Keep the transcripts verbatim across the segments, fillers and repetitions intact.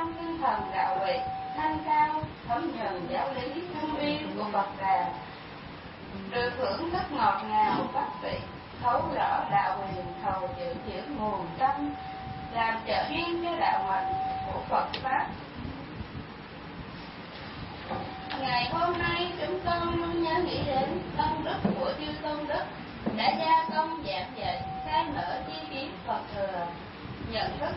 trong tinh thần đạo vị thanh cao, thấm nhuần giáo lý thâm uyên của bậc đà, được hưởng thức ngọt ngào bát vị, thấu rõ đạo huyền thầu chữ chữ nguồn tâm, làm trợ duyên cho đạo mệnh của Phật pháp. Ngày hôm nay chúng con luôn nhớ nghĩ đến công đức của chư tôn đức đã gia công giảng dạy, khai mở chi kiến Phật thừa, nhận thức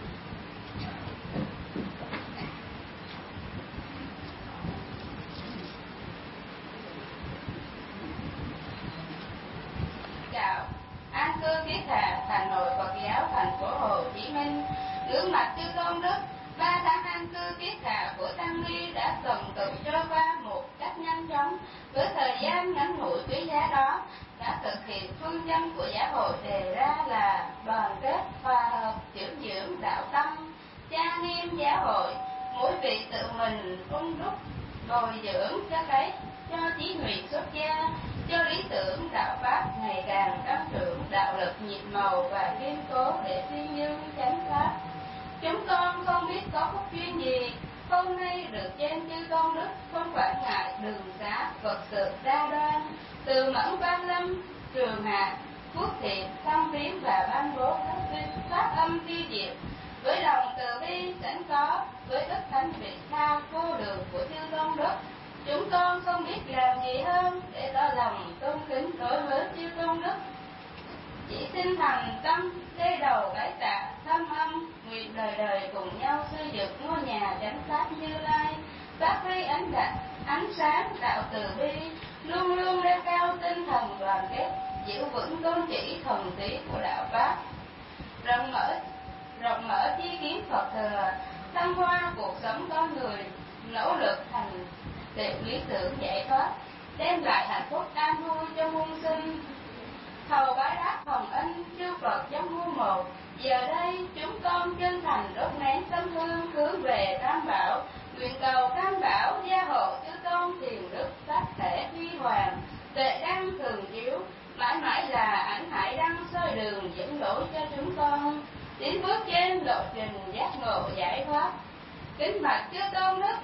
đạo an cư Kiết Hà, Hà Nội Phật giáo, thành phố Hồ Chí Minh. Gương mặt chư tôn đức, ba tháng an cư Kiết Hà của tăng ni đã tuần tự trôi qua một cách nhanh chóng. Với thời gian ngắn ngủi quý giá đó, đã thực hiện phương châm của giáo hội đề ra là đoàn kết, hòa hợp, dưỡng dưỡng đạo tâm, cha nghiêm giáo hội, mỗi vị tự mình ung đúc bồi dưỡng cho cái cho chí nguyện xuất gia, cho lý tưởng đạo pháp ngày càng tăng trưởng, đạo lực nhịp màu và kiên cố để tuyên dương chánh pháp. Chúng con không biết có phúc duyên gì, hôm nay được trên chư tôn đức, không quản ngại đường xá Phật sự đa đoan, từ mẫn Văn Lâm, Trường Hạ, Phước Thiện, Thâm Viếng và ban bố các pháp âm tiêu diệu, với lòng từ bi sẵn có, với đức thánh vị tha vô đường của chư tôn đức. Chúng con không biết làm gì hơn để tỏ lòng tôn kính đối với chư tôn đức. Chỉ xin thành tâm đê đầu bái tạ thâm âm, nguyện đời đời cùng nhau xây dựng ngôi nhà chánh pháp Như Lai, phát huy ánh đặt ánh sáng đạo từ bi, luôn luôn nêu cao tinh thần đoàn kết, giữ vững tôn chỉ thuần túy của đạo pháp, rộng mở rộng mở chi kiến Phật thừa, thăng hoa cuộc sống con người, nỗ lực thành tựu lý tưởng giải thoát, đem lại hạnh phúc an vui cho muôn sinh. Thầu bái đáp hồng ân chư Phật giống muôn một, giờ đây chúng con chân thành đốt nén tâm hương hướng về Tam Bảo, nguyện cầu Tam Bảo gia hộ chư tôn thiền đức pháp thể huy hoàng, tuệ đăng thường chiếu, mãi mãi là ảnh hải đăng soi đường dẫn lối cho chúng con tiến bước trên lộ trình giác ngộ giải thoát. Kính bạch chư tôn đức,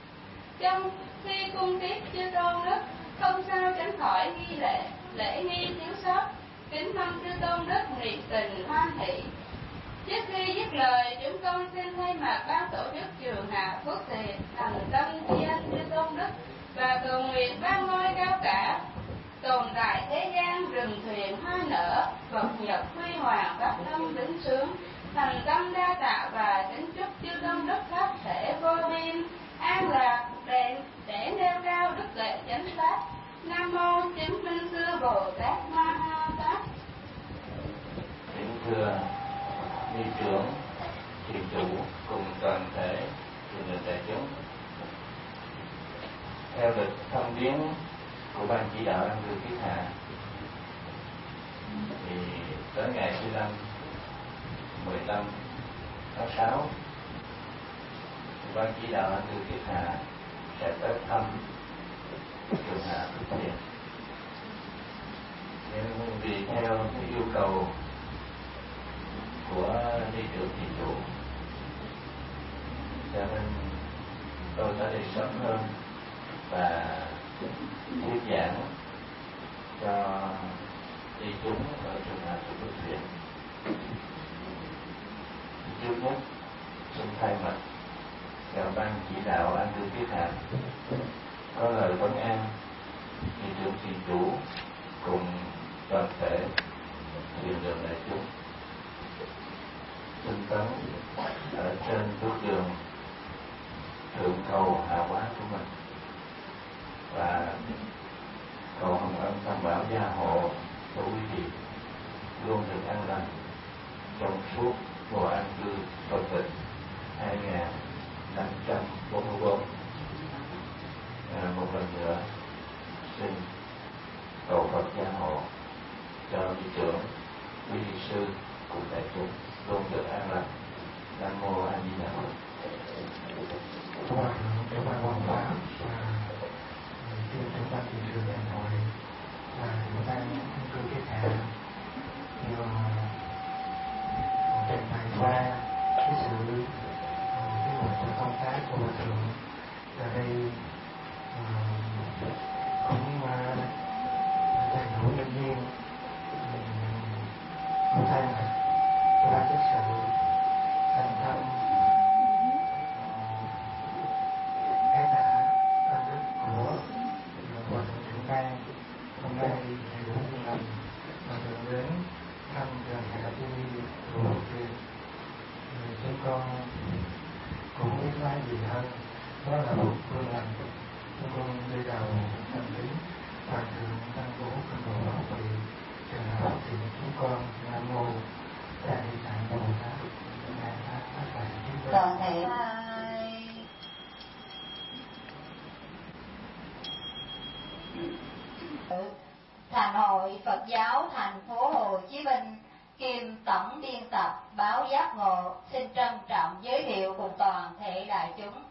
trong khi cung tiếp chư tôn đức, không sao tránh khỏi nghi lễ lễ nghi thiếu sót, kính mong chư tôn đức nhiệt tình hoan hỷ. Trước khi dứt lời, chúng con xin thay mặt ban tổ chức Trường Hạ Phước Thiện thành tâm tri ân chư tôn đức và cầu nguyện ban ngôi cao cả tồn tại thế gian rừng thuyền hoa nở, Phật nhật huy hoàng pháp tâm vĩnh sướng, thành tâm đa tạ và kính chúc chư tôn đức pháp thể vô biên an lạc để để nêu cao đức lệ chánh pháp. Nam mô chứng minh sư Bồ Tát Ma Ha Tát. Kính thưa ni trưởng, thiền chủ cùng toàn thể thiền định đại chúng, theo lịch thăm viếng của ban chỉ đạo An cư Kiết Hà thì tới ngày thứ năm mười lăm tháng sáu, ban chỉ đạo An cư Kiết Hà sẽ tới thăm Trường Hạ Phước Thiện. Nhưng vì theo cái yêu cầu của ni trưởng thiền chủ, cho nên tôi đã đi sớm hơn và thuyết giảng cho đi chúng ở Trường Hạ Phước Thiện. Trước nhất xin thay mặt cho ban chỉ đạo An cư Kiết Hà có lời vấn an ni trưởng thiền chủ cùng toàn thể thiền đường đại chúng tinh tấn ở trên bước đường thượng cầu hạ hóa của mình, và cầu hồng ân Tam Bảo gia hộ cho quý vị luôn được an lành trong suốt mùa an cư Phật tịch hai nghìn năm trăm bốn mươi bốn. À, một lần nữa xin cầu Phật gia hộ cho vị trưởng, quý vị sư cùng đại chúng luôn được an lành. Nam mô A Di Đà Phật. Qua cái ban văn hóa và trên trong ban thị trường Hà Nội và ủy ban An cư Kiết Hà thì trình bày qua cái sự cái buổi Hòa thượng ở đây cũng đầy đủ nhân viên cũng thay mặt ban chấp sự thành tâm cái đã ân đức của Hòa thượng Trưởng Ban hôm nay đầy đủ nhân lành Hòa thượng đến thăm trường hạ đi của Hòa thượng. Chúng con cũng biết nói gì hơn, đó là một phương lành. Chúng con đi đầu thành kính Hòa thượng Tăng Bố Kinh Bộ Bảo Vị trường hợp thì chúng con Nam Mô Đại Tạng Bồ Tát Ngài Phát Phát Đại Trí Tuệ. Toàn thể Thành hội Phật giáo thành phố Hồ Chí Minh kiêm tổng biên tập báo Giác Ngộ xin trân trọng giới thiệu cùng toàn thể đại chúng.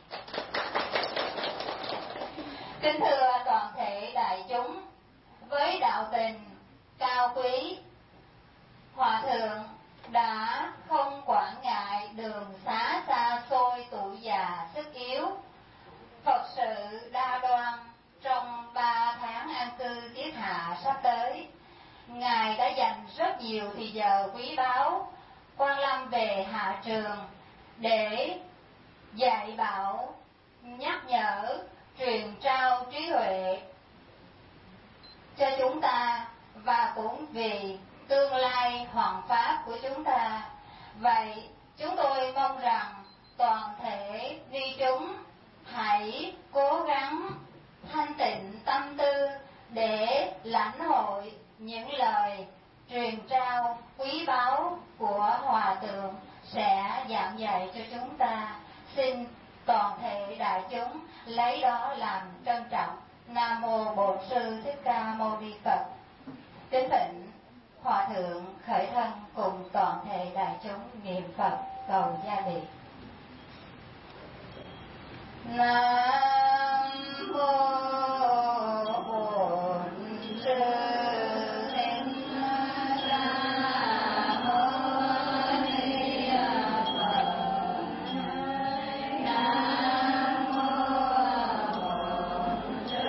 Kính thưa toàn thể đại chúng, với đạo tình cao quý, Hòa thượng đã không quản ngại đường xá xa xôi, tuổi già sức yếu, Phật sự đa đoan. Trong ba tháng an cư kiết hạ sắp tới, Ngài đã dành rất nhiều thì giờ quý báu quan lâm về hạ trường để dạy bảo, nhắc nhở, truyền trao trí huệ cho chúng ta và cũng vì tương lai hoàn pháp của chúng ta. Vậy chúng tôi mong rằng toàn thể ni chúng hãy cố gắng thanh tịnh tâm tư để lãnh hội những lời truyền trao quý báu của Hòa thượng sẽ giảng dạy cho chúng ta. Xin toàn thể đại chúng lấy đó làm trân trọng. Nam Mô Bổn Sư Thích Ca Mâu Ni Phật. Kính thỉnh Hòa thượng khởi thân cùng toàn thể đại chúng niệm Phật cầu gia đình. Nam Mô Bổn Sư Thích Ca Mâu Ni Phật. Nam Mô Bổn Sư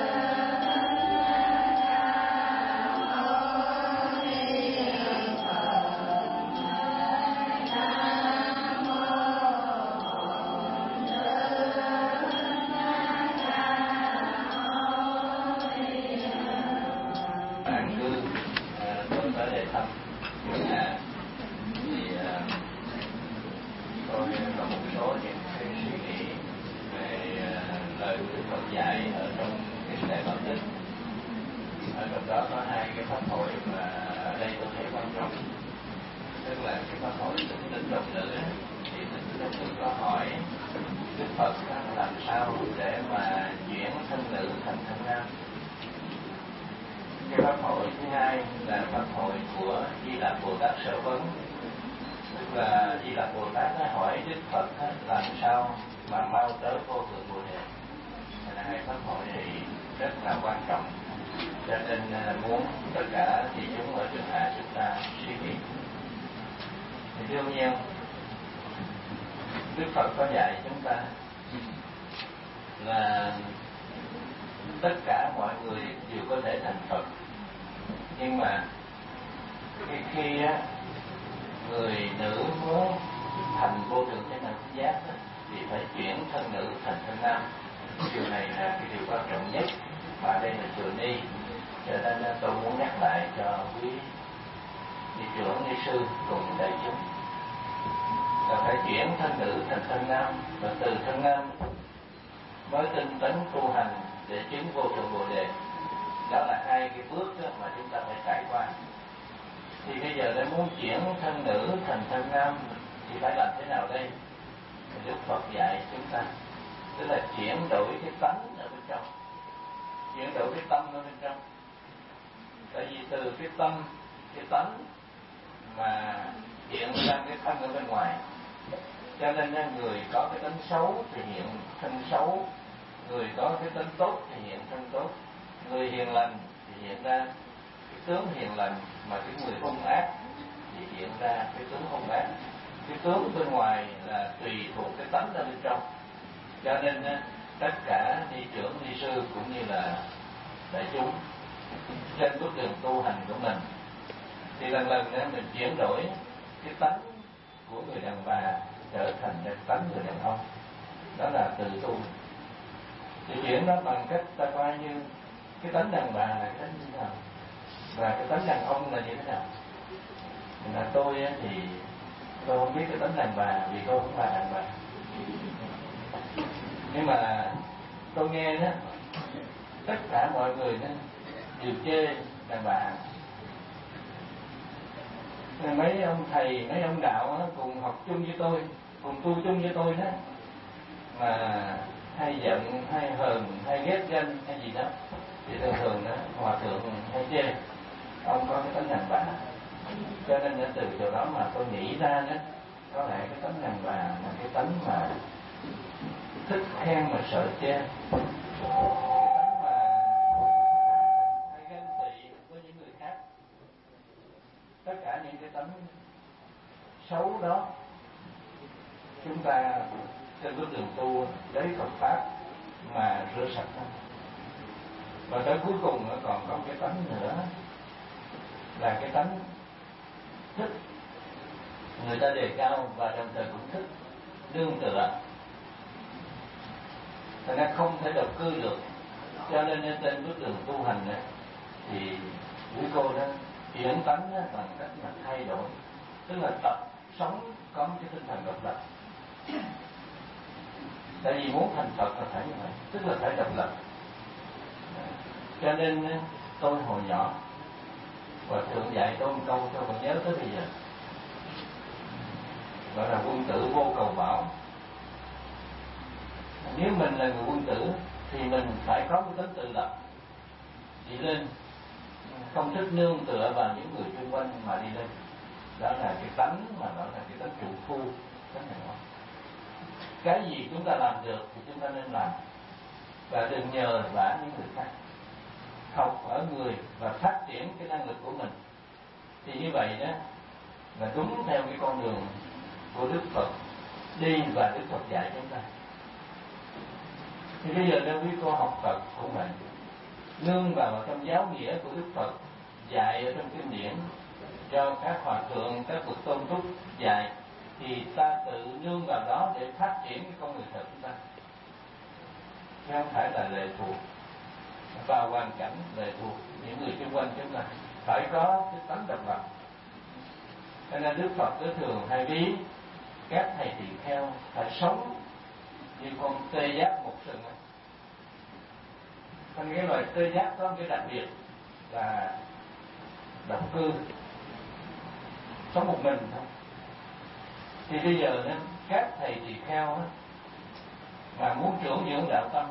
dạy ở trong cái lễ Phật tích. Ở trong đó có hai cái pháp hội mà ở đây tôi thấy quan trọng, tức là cái pháp hội tính tính đồng nữ. Thì tính đồng nữ có hỏi Đức Phật làm sao để mà chuyển thân nữ thành thân nam. Cái pháp hội thứ hai là pháp hội của Di Lặc Bồ Tát Sở Vấn, tức là Di Lặc Bồ Tát hỏi Đức Phật làm sao mà mau tới vô thượng Bồ Đề. Hai pháp hội thì rất là quan trọng, cho nên muốn tất cả thì chúng ở trường hạ chúng ta suy nghĩ. Thì đương nhiên Đức Phật có dạy chúng ta là tất cả mọi người đều có thể thành Phật, nhưng mà khi, khi á, người nữ muốn thành vô thượng chánh đẳng giác thì phải chuyển thân nữ thành thân nam. Điều này là cái điều quan trọng nhất, và đây là trường ni, cho nên tôi muốn nhắc lại cho quý vị trưởng ni sư cùng đại chúng là phải chuyển thân nữ thành thân nam, và từ thân nam mới tinh tấn tu hành để chứng vô thượng Bồ Đề. Đó là hai cái bước đó mà chúng ta phải trải qua. Thì bây giờ để muốn chuyển thân nữ thành thân nam thì phải làm thế nào đây? Đức Phật dạy chúng ta, tức là chuyển đổi cái tánh ở bên trong, chuyển đổi cái tâm ở bên trong. Tại vì từ cái tâm, cái tánh mà hiện ra cái thân ở bên ngoài, cho nên người có cái tính xấu thì hiện thân xấu, người có cái tính tốt thì hiện thân tốt, người hiền lành thì hiện ra cái tướng hiền lành, mà cái người hung ác thì hiện ra cái tướng hung ác. Cái tướng bên ngoài là tùy thuộc cái tánh ở bên trong. Cho nên tất cả ni trưởng, ni sư cũng như là đại chúng trên bước đường tu hành của mình thì lần lần đó mình chuyển đổi cái tánh của người đàn bà trở thành cái tánh người đàn ông, đó là tự tu. Thì chuyển đó bằng cách ta coi như cái tánh đàn bà là cái tánh như thế nào và cái tánh đàn ông là như thế nào. Là tôi thì tôi không biết cái tánh đàn bà vì tôi không là đàn bà, nhưng mà tôi nghe đó tất cả mọi người đó đều chê đàn bà. Mấy ông thầy, mấy ông đạo đó, cùng học chung với tôi, cùng tu chung với tôi đó, mà hay giận, hay hờn, hay ghét ganh hay gì đó thì thường thường đó hòa thượng hay chê ông có cái tánh đàn bà. Cho nên từ chỗ đó mà tôi nghĩ ra đó, có lẽ cái tánh đàn bà là cái tánh mà thích khen mà sợ chê, cái tánh mà hay ganh tị với những người khác. Tất cả những cái tánh xấu đó chúng ta trên bước đường tu lấy Phật pháp mà rửa sạch nó. Và tới cuối cùng nó còn có cái tánh nữa là cái tánh thích người ta đề cao và đồng thời cũng thích nương tựa, thành ra không thể độc cư được. Cho nên trên bước đường tu hành này, thì quý cô đó chuyển tánh đó bằng cách mà thay đổi, tức là tập sống có cái tinh thần độc lập. Tại vì muốn thành Phật là phải như vậy, tức là phải độc lập. Cho nên tôi hồi nhỏ và thượng dạy tôi một câu tôi còn nhớ tới bây giờ, gọi là quân tử vô cầu bảo. Nếu mình là người quân tử thì mình phải có một tính tự lập, đi lên, không thích nương tựa vào những người xung quanh mà đi lên. Đó là cái tánh mà đó là cái tánh trụ phu, tánh này đó. Cái gì chúng ta làm được thì chúng ta nên làm, và đừng nhờ vả những người khác. Học ở người và phát triển cái năng lực của mình, thì như vậy đó là đúng theo cái con đường của Đức Phật đi và Đức Phật dạy chúng ta. Thì bây giờ nếu quý cô học Phật cũng vậy, nương vào trong giáo nghĩa của Đức Phật dạy ở trong kinh điển cho các hòa thượng, các bậc tôn túc dạy, thì ta tự nương vào đó để phát triển cái con người thật chúng ta, chứ không phải là lệ thuộc vào hoàn cảnh, lệ thuộc những người xung quanh chúng ta. Phải có cái tánh độc lập. Cho nên Đức Phật cứ thường hay ví các thầy tỳ kheo phải sống như con tê giác một sừng. Còn cái loài tê giác có một cái đặc biệt là độc cư, sống một mình thôi. Thì bây giờ đó, các thầy tỳ kheo đó, mà muốn trưởng dưỡng đạo tâm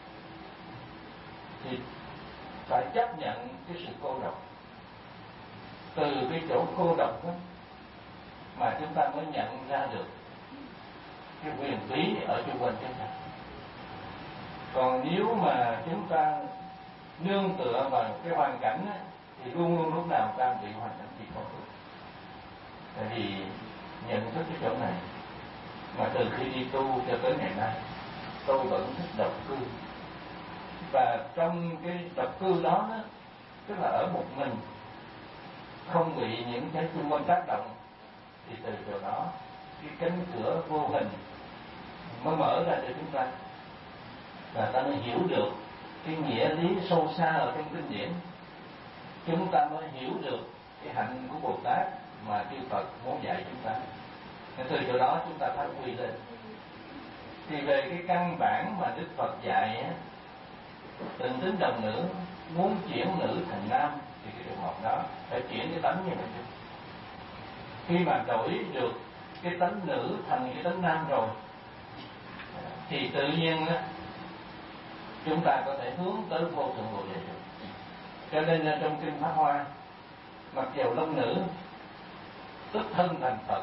thì phải chấp nhận cái sự cô độc. Từ cái chỗ cô độc đó mà chúng ta mới nhận ra được cái quyền bí ở xung quanh chúng ta. Còn nếu mà chúng ta nương tựa vào cái hoàn cảnh á, thì luôn luôn lúc nào ta bị hoàn cảnh bị khổ. Tại vì nhận thức cái chỗ này mà từ khi đi tu cho tới ngày nay, tôi vẫn thích độc cư. Và trong cái độc cư đó, đó tức là ở một mình, không bị những cái xung quanh tác động, thì từ chỗ đó cái cánh cửa vô hình mới mở ra cho chúng ta, và ta mới hiểu được cái nghĩa lý sâu xa ở trong kinh điển. Chúng ta mới hiểu được cái hạnh của Bồ Tát mà chư Phật muốn dạy chúng ta. Nên từ chỗ đó chúng ta phát huy lên. Thì về cái căn bản mà Đức Phật dạy á, tình tính đồng nữ, muốn chuyển nữ thành nam thì cái trường hợp đó phải chuyển cái tánh như vậy. Khi mà đổi được cái tánh nữ thành cái tánh nam rồi thì tự nhiên á, chúng ta có thể hướng tới vô thượng Bồ Đề. Cho nên trong kinh Pháp Hoa, mặc dầu long nữ tức thân thành Phật,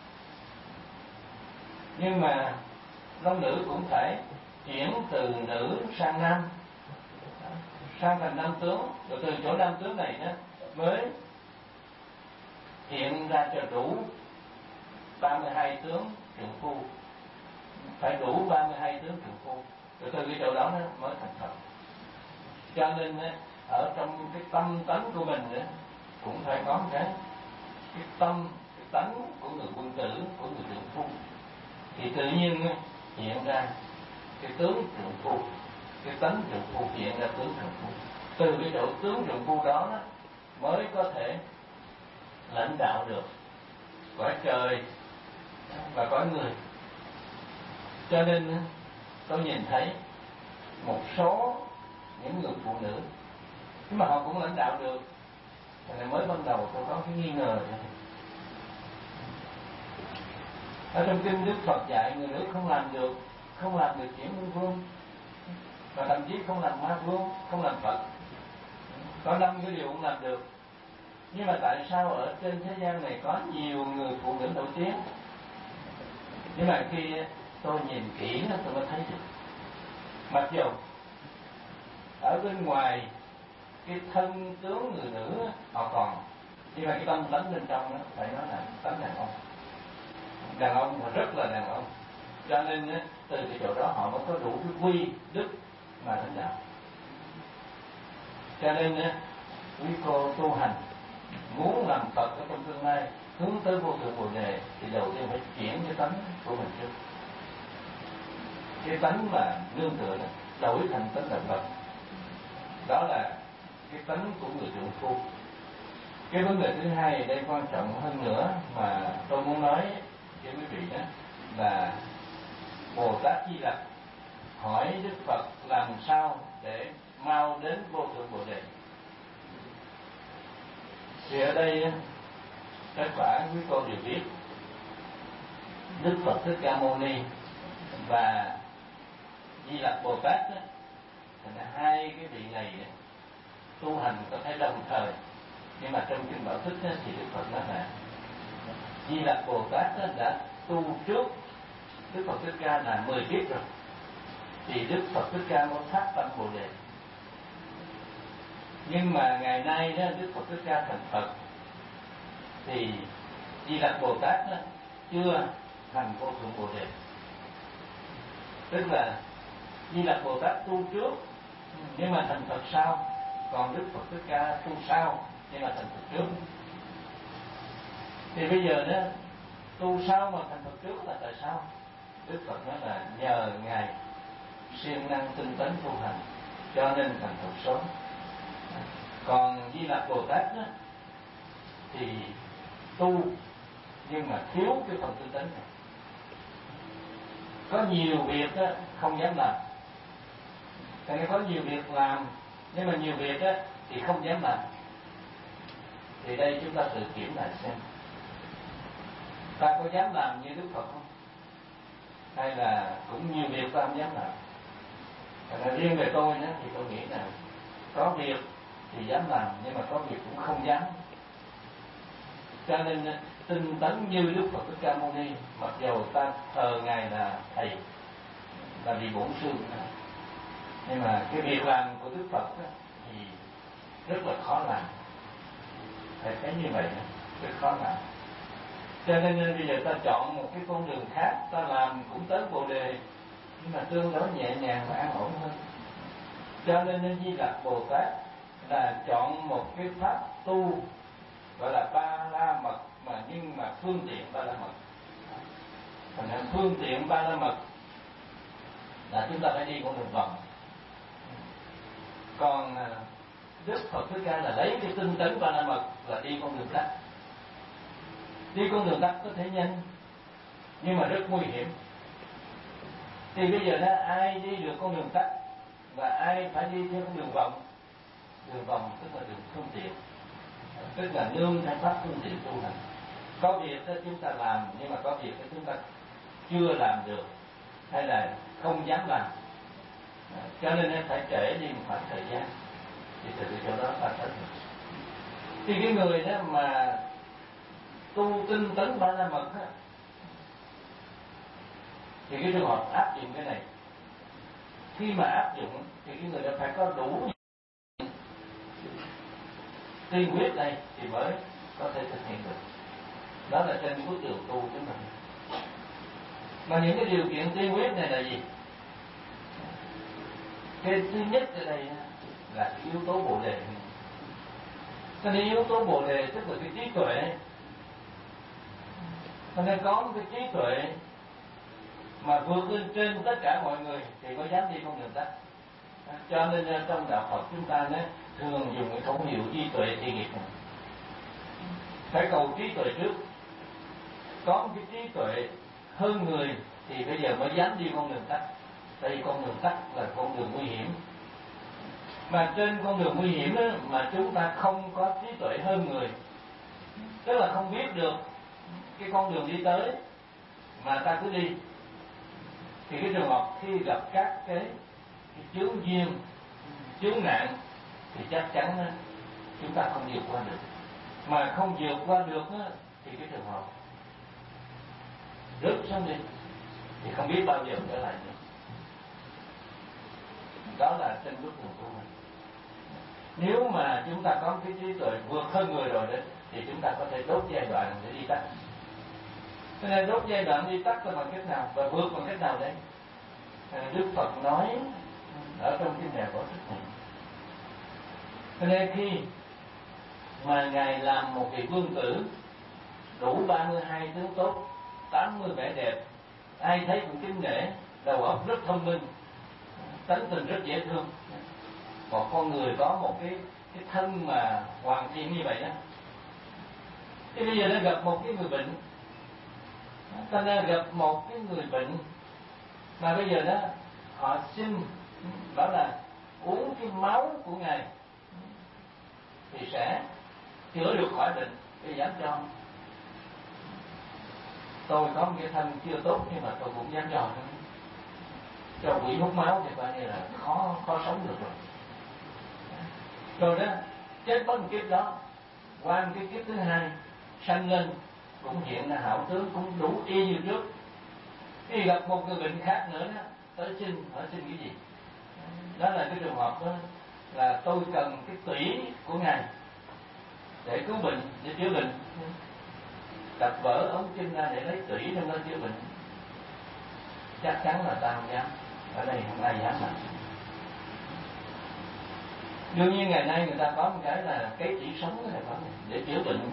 nhưng mà long nữ cũng phải chuyển từ nữ sang nam, sang thành nam tướng, rồi từ chỗ nam tướng này đó mới hiện ra cho đủ ba mươi hai tướng trượng phu. phải đủ ba mươi hai tướng trượng phu, rồi từ cái chỗ đó nó mới thành Phật. Cho nên ở trong cái tâm tánh của mình cũng phải có cái cái tâm, cái tánh của người quân tử, của người trượng phu, thì tự nhiên hiện ra cái tướng trượng phu, cái tánh trượng phu hiện ra tướng trượng phu. Từ cái chỗ tướng trượng phu đó, đó mới có thể lãnh đạo được cõi trời và cõi người. Cho nên tôi nhìn thấy một số những người phụ nữ nhưng mà họ cũng lãnh đạo được, thì mới ban đầu tôi có cái nghi ngờ. Ở trong kinh Đức Phật dạy người nữ không làm được, không làm được chuyện vương vương, và thậm chí không làm ma vương, không làm Phật. Có năm cái điều cũng làm được. Nhưng mà tại sao ở trên thế gian này có nhiều người phụ nữ nổi tiếng? Nhưng mà khi tôi nhìn kỹ tôi mới thấy được, mặc dù ở bên ngoài cái thân tướng người nữ họ còn, nhưng mà cái tâm tánh bên trong đó phải nói là tánh đàn ông, đàn ông và rất là đàn ông. Cho nên từ cái chỗ đó họ mới có đủ cái quy đức mà lãnh đạo. Cho nên quý cô tu hành muốn làm Phật ở trong tương lai, hướng tới vô thượng Bồ Đề, thì đầu tiên phải chuyển cái tánh của mình trước. Cái tánh mà nương tựa này, đổi thành tánh là Phật. Đó là cái tánh của người trượng phu. Cái vấn đề thứ hai ở đây quan trọng hơn nữa mà tôi muốn nói với quý vị đó là Bồ Tát Di Lặc hỏi Đức Phật làm sao để mau đến vô thượng Bồ Đề. Thì ở đây tất cả quý cô đều biết Đức Phật Thích Ca Mâu Ni và Di Lặc Bồ Tát đó, là hai cái vị này tu hành có thể đồng thời. Nhưng mà trong kinh Bảo Thích đó, thì Đức Phật nói là Di Lặc Bồ Tát đó đã tu trước Đức Phật Thích Ca là mười kiếp rồi, thì Đức Phật Thích Ca mới phát tâm Bồ Đề. Nhưng mà ngày nay đó Đức Phật Thích Ca thành Phật thì Di Lặc Bồ Tát đó, chưa thành vô thượng Bồ Đề. Tức là Di Lặc Bồ Tát tu trước nhưng mà thành Phật sau, còn Đức Phật Thích Ca tu sau nhưng mà thành Phật trước. Thì bây giờ đó tu sau mà thành Phật trước là tại sao? Đức Phật nói là nhờ Ngài siêng năng tinh tấn tu hành cho nên thành Phật sớm. Còn Di Lặc Bồ Tát đó thì tu nhưng mà thiếu cái phần tinh tấn này. Có nhiều việc đó, không dám làm. Tại vì có nhiều việc làm nhưng mà nhiều việc đó, thì không dám làm. Thì đây chúng ta tự kiểm lại xem, ta có dám làm như Đức Phật không? Hay là cũng nhiều việc ta không dám làm? Còn riêng về tôi đó, thì tôi nghĩ là có việc thì dám làm, nhưng mà có việc cũng không dám. Cho nên tinh tấn như Đức Phật Thích Ca Mâu Ni, mặc dù ta thờ Ngài là thầy, là vị bổn sư, nhưng mà cái việc làm của Đức Phật đó, thì rất là khó làm. Phải thấy như vậy, rất khó làm. Cho nên bây giờ ta chọn một cái con đường khác, ta làm cũng tới Bồ Đề, nhưng mà tương đối nhẹ nhàng và an ổn hơn. Cho nên Di Lặc Bồ Tát là chọn một cái pháp tu gọi là ba la mật, mà nhưng mà phương tiện ba la mật. Thành ra phương tiện ba la mật là chúng ta phải đi con đường vòng. Còn Đức Phật Thích Ca là lấy cái tinh tấn ba la mật là đi con đường tắt. Đi con đường tắt có thể nhanh nhưng mà rất nguy hiểm. Thì bây giờ đó ai đi được con đường tắt và ai phải đi theo con đường vòng. Đường vòng tức là đường phương tiện, tức là nương theo pháp phương tiện tu hành. Có việc đó chúng ta làm, nhưng mà có việc đó chúng ta chưa làm được hay là không dám làm, cho nên phải trễ đi một khoảng thời gian. Thì từ cái chỗ đó ta thấy thì cái người đó mà tu tinh tấn ba la mật á, thì cái trường hợp áp dụng cái này, khi mà áp dụng thì cái người đó phải có đủ tiên quyết này thì mới có thể thực hiện được. Đó là trên bước đường tu chúng mình. Mà những cái điều kiện tiên quyết này là gì? Cái thứ nhất ở đây là cái yếu tố bồ đề. Cho nên yếu tố bồ đề tức là cái trí tuệ. Cho nên có một cái trí tuệ mà vượt lên trên tất cả mọi người thì có dám đi con đường tắt. Cho nên trong đạo Phật chúng ta nói, thường dùng cái khẩu hiệu trí tuệ thiện nghiệp này. Phải cầu trí tuệ trước. Có một cái trí tuệ hơn người thì bây giờ mới dám đi con đường tắt. Tại vì con đường tắt là con đường nguy hiểm. Mà trên con đường nguy hiểm đó, mà chúng ta không có trí tuệ hơn người, tức là không biết được cái con đường đi tới mà ta cứ đi, thì cái trường hợp khi gặp các cái, cái chướng duyên, chướng nạn thì chắc chắn đó, chúng ta không vượt qua được. Mà không vượt qua được đó, thì cái trường hợp rớt xuống đi thì không biết bao giờ trở lại nữa. Đó là trên bước đường tu hành. Nếu mà chúng ta có cái trí tuệ vượt hơn người rồi đấy, thì chúng ta có thể đốt giai đoạn để đi tắt. Cho nên đốt giai đoạn đi tắt là bằng cách nào và vượt bằng cách nào đấy? Đức Phật nói ở trong kinh này có rất nhiều. Cho nên khi mà Ngài làm một vị vương tử đủ ba mươi hai tướng tốt, tám mươi vẻ đẹp, ai thấy cũng kính nể, đầu óc rất thông minh, tánh tình rất dễ thương. Một con người có một cái cái thân mà hoàn thiện như vậy đó. Thì bây giờ nó gặp một cái người bệnh, ta đã gặp một cái người bệnh mà bây giờ đó họ xin bảo là uống cái máu của Ngài thì sẽ chữa được khỏi bệnh, thì dám cho. Tôi có một cái thân chưa tốt nhưng mà tôi cũng dám cho. Cho quỷ hút máu thì coi như là khó khó sống được rồi. Rồi đó, chết mất một kiếp đó, qua một cái kiếp thứ hai sanh lên cũng hiện là hảo tướng, cũng đủ y như trước. Khi gặp một người bệnh khác nữa đó, tới xin, hỏi xin cái gì? Đó là cái trường hợp đó là tôi cần cái tủy của Ngài để cứu bệnh, để chữa bệnh. Đập vỡ ống chân ra để lấy tủy trong đó chữa bệnh. Chắc chắn là ta không dám. Ở đây không ai dám làm. Đương nhiên ngày nay người ta có một cái là cái chỉ sống cái này phải để chữa bệnh.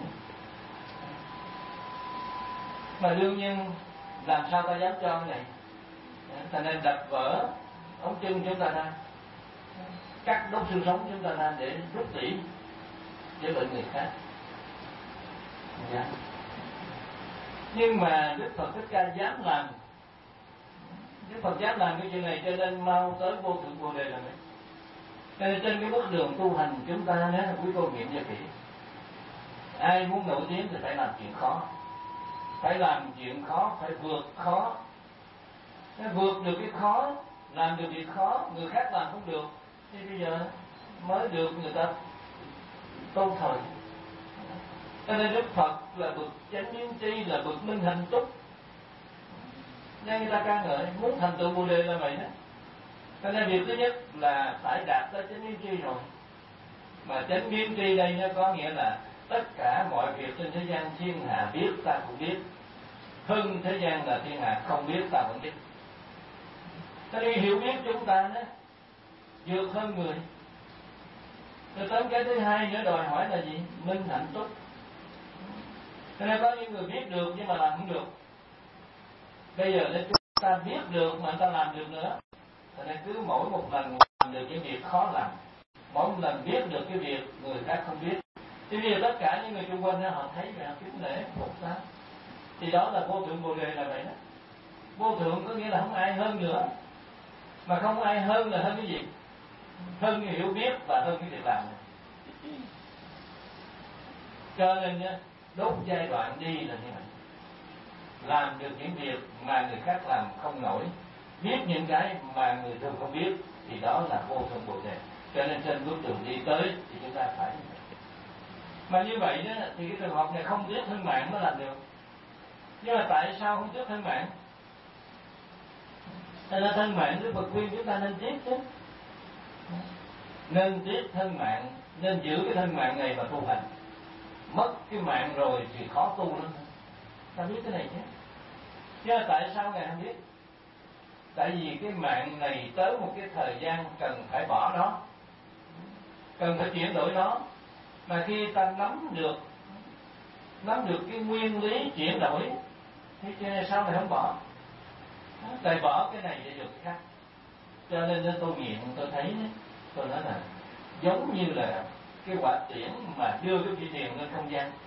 Mà đương nhiên làm sao ta dám cho cái này? Ta nên đập vỡ ống chân chúng ta ra, cắt đốt xương sống chúng ta ra để rút tủy chữa bệnh người khác. Dạ. Nhưng mà Đức Phật Thích Ca dám làm. Đức Phật dám làm cái chuyện này cho nên mau tới vô thượng Bồ Đề là vậy. Nên trên cái bước đường tu hành chúng ta nếu quý cô nghiệm cho kỹ, ai muốn nổi tiếng thì phải làm chuyện khó, phải làm chuyện khó, phải vượt khó. Nếu vượt được cái khó, làm được việc khó, người khác làm không được, thì bây giờ mới được người ta tôn thời. Cho nên Đức Phật là bậc chánh biến tri, là bậc minh hạnh túc. Nên người ta ca ngợi muốn thành tựu Bồ Đề là vậy đó. Cho nên việc thứ nhất là phải đạt tới chánh biến tri rồi. Mà chánh biến tri đây nó có nghĩa là tất cả mọi việc trên thế gian thiên hạ biết ta cũng biết, hơn thế gian là thiên hạ không biết ta vẫn biết. Cho nên hiểu biết chúng ta đó vượt hơn người. Rồi tới cái thứ hai nữa đòi hỏi là gì? Minh hạnh túc. Cho nên có những người biết được nhưng mà làm không được. Bây giờ nếu chúng ta biết được mà ta làm được nữa, cho nên cứ mỗi một lần làm được những việc khó làm, mỗi một lần biết được cái việc người khác không biết, thì bây giờ tất cả những người xung quanh đó họ thấy và kính nể phục ta. Thì đó là vô thượng Bồ Đề là vậy đó. Vô thượng có nghĩa là không ai hơn nữa. Mà không ai hơn là hơn cái gì? Hơn cái hiểu biết và hơn cái việc làm này. Cho nên đốt giai đoạn đi là như vậy. Làm được những việc mà người khác làm không nổi, biết những cái mà người thường không biết, thì đó là vô thượng Bồ Đề. Cho nên trên bước đường đi tới thì chúng ta phải như vậy. Mà như vậy đó, thì cái trường hợp này không tiếc thân mạng mới làm được. Nhưng mà tại sao không tiếc thân mạng? Tại là thân mạng Đức Phật khuyên chúng ta nên tiếc chứ. Nên tiếc thân mạng, nên giữ cái thân mạng này mà tu hành. Mất cái mạng rồi thì khó tu lắm. Ta biết cái này chứ. chứ tại sao Ngài không biết? Tại vì cái mạng này tới một cái thời gian cần phải bỏ nó, cần phải chuyển đổi nó. Mà khi ta nắm được nắm được cái nguyên lý chuyển đổi thì sau này không bỏ. Tại bỏ cái này để được cái khác. Cho nên tôi nghiện, tôi thấy tôi nói là giống như là cái quả tiễn mà đưa cái phi thuyền lên không gian.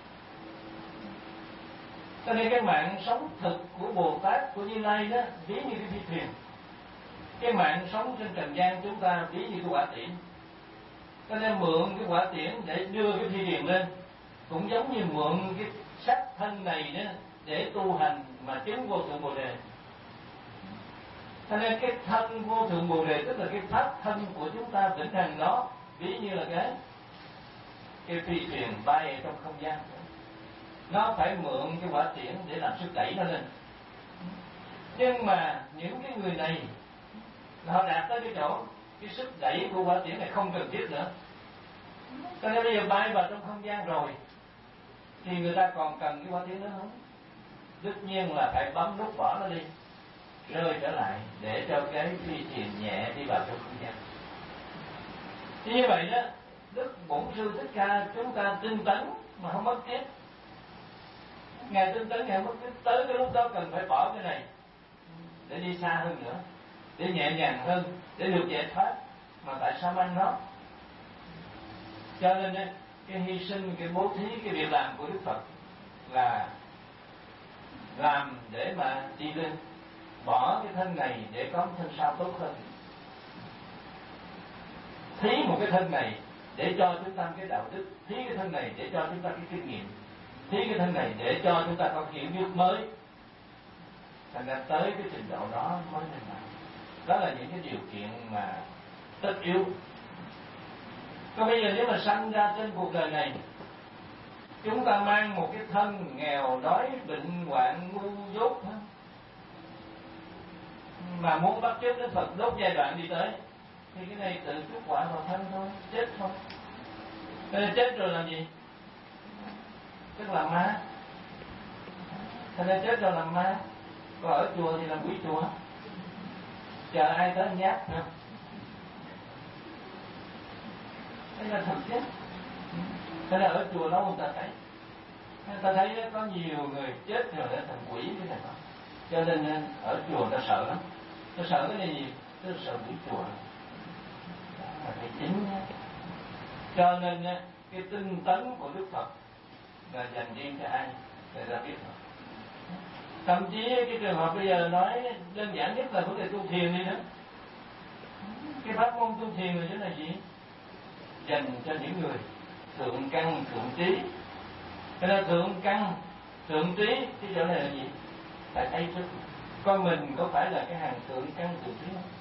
Cho nên cái mạng sống thực của Bồ Tát, của Như Lai đó ví như cái phi thuyền. Cái mạng sống trên trần gian chúng ta ví như cái quả tiễn. Cho nên mượn cái quả tiễn để đưa cái phi thuyền lên, cũng giống như mượn cái sắc thân này đó để tu hành mà chứng vô thượng Bồ Đề. Cho nên cái thân vô thượng Bồ Đề tức là cái pháp thân của chúng ta vĩnh hằng đó, ví như là cái cái phi thuyền bay ở trong không gian. Nó phải mượn cái quả tiễn để làm sức đẩy nó lên. Nhưng mà những cái người này họ đạt tới cái chỗ cái sức đẩy của quả tiễn này không cần thiết nữa. Cho nên bây giờ bay vào trong không gian rồi thì người ta còn cần cái quả tiễn nữa không? Tất nhiên là phải bấm nút bỏ nó đi, rơi trở lại để cho cái phi thuyền nhẹ đi vào trong không gian. Như vậy đó, Đức Bổn Sư Thích Ca chúng ta tinh tấn mà không mất kiếp. Ngài tinh tấn Ngài không mất kiếp, tới cái lúc đó cần phải bỏ cái này để đi xa hơn nữa, để nhẹ nhàng hơn, để được giải thoát. Mà tại sao mang nó? Cho nên cái hy sinh, cái bố thí, cái việc làm của Đức Phật là làm để mà đi lên, bỏ cái thân này để có một thân sau tốt hơn. Thí một cái thân này để cho chúng ta cái đạo đức, thí cái thân này để cho chúng ta cái kinh nghiệm, thí cái thân này để cho chúng ta có hiểu biết mới. Thành ra tới cái trình độ đó mới nên làm. Đó là những cái điều kiện mà tất yếu. Còn bây giờ nếu mà sanh ra trên cuộc đời này, chúng ta mang một cái thân nghèo đói, bệnh hoạn, ngu dốt mà muốn bắt chước Đức Phật đốt giai đoạn đi tới, thì cái này tự chuốc quả vào thân thôi, chết thôi. Nên chết rồi làm gì? Tức là ma. Thế nên chết rồi làm ma. Còn ở chùa thì làm quỷ chùa, chờ ai tới nhát nữa. Đây là thực chất. Thế là ở chùa đó người ta thấy, người ta thấy có nhiều người chết rồi để thành quỷ cái này đó. Cho nên ở chùa ta sợ lắm. Ta sợ cái này gì? Tức là sợ quỷ chùa. Đó là cái chính. Cho nên cái tinh tấn của Đức Phật là dành riêng cho ai để ta biết rồi. Thậm chí cái trường hợp bây giờ nói đơn giản nhất là vấn đề tu thiền đi đó. Cái pháp môn tu thiền là thế là gì? Dành cho những người thượng căn thượng trí. Thế là thượng căn thượng trí, cái chỗ này là gì? Là thấy trước coi mình có phải là cái hàng thượng căn thượng trí không?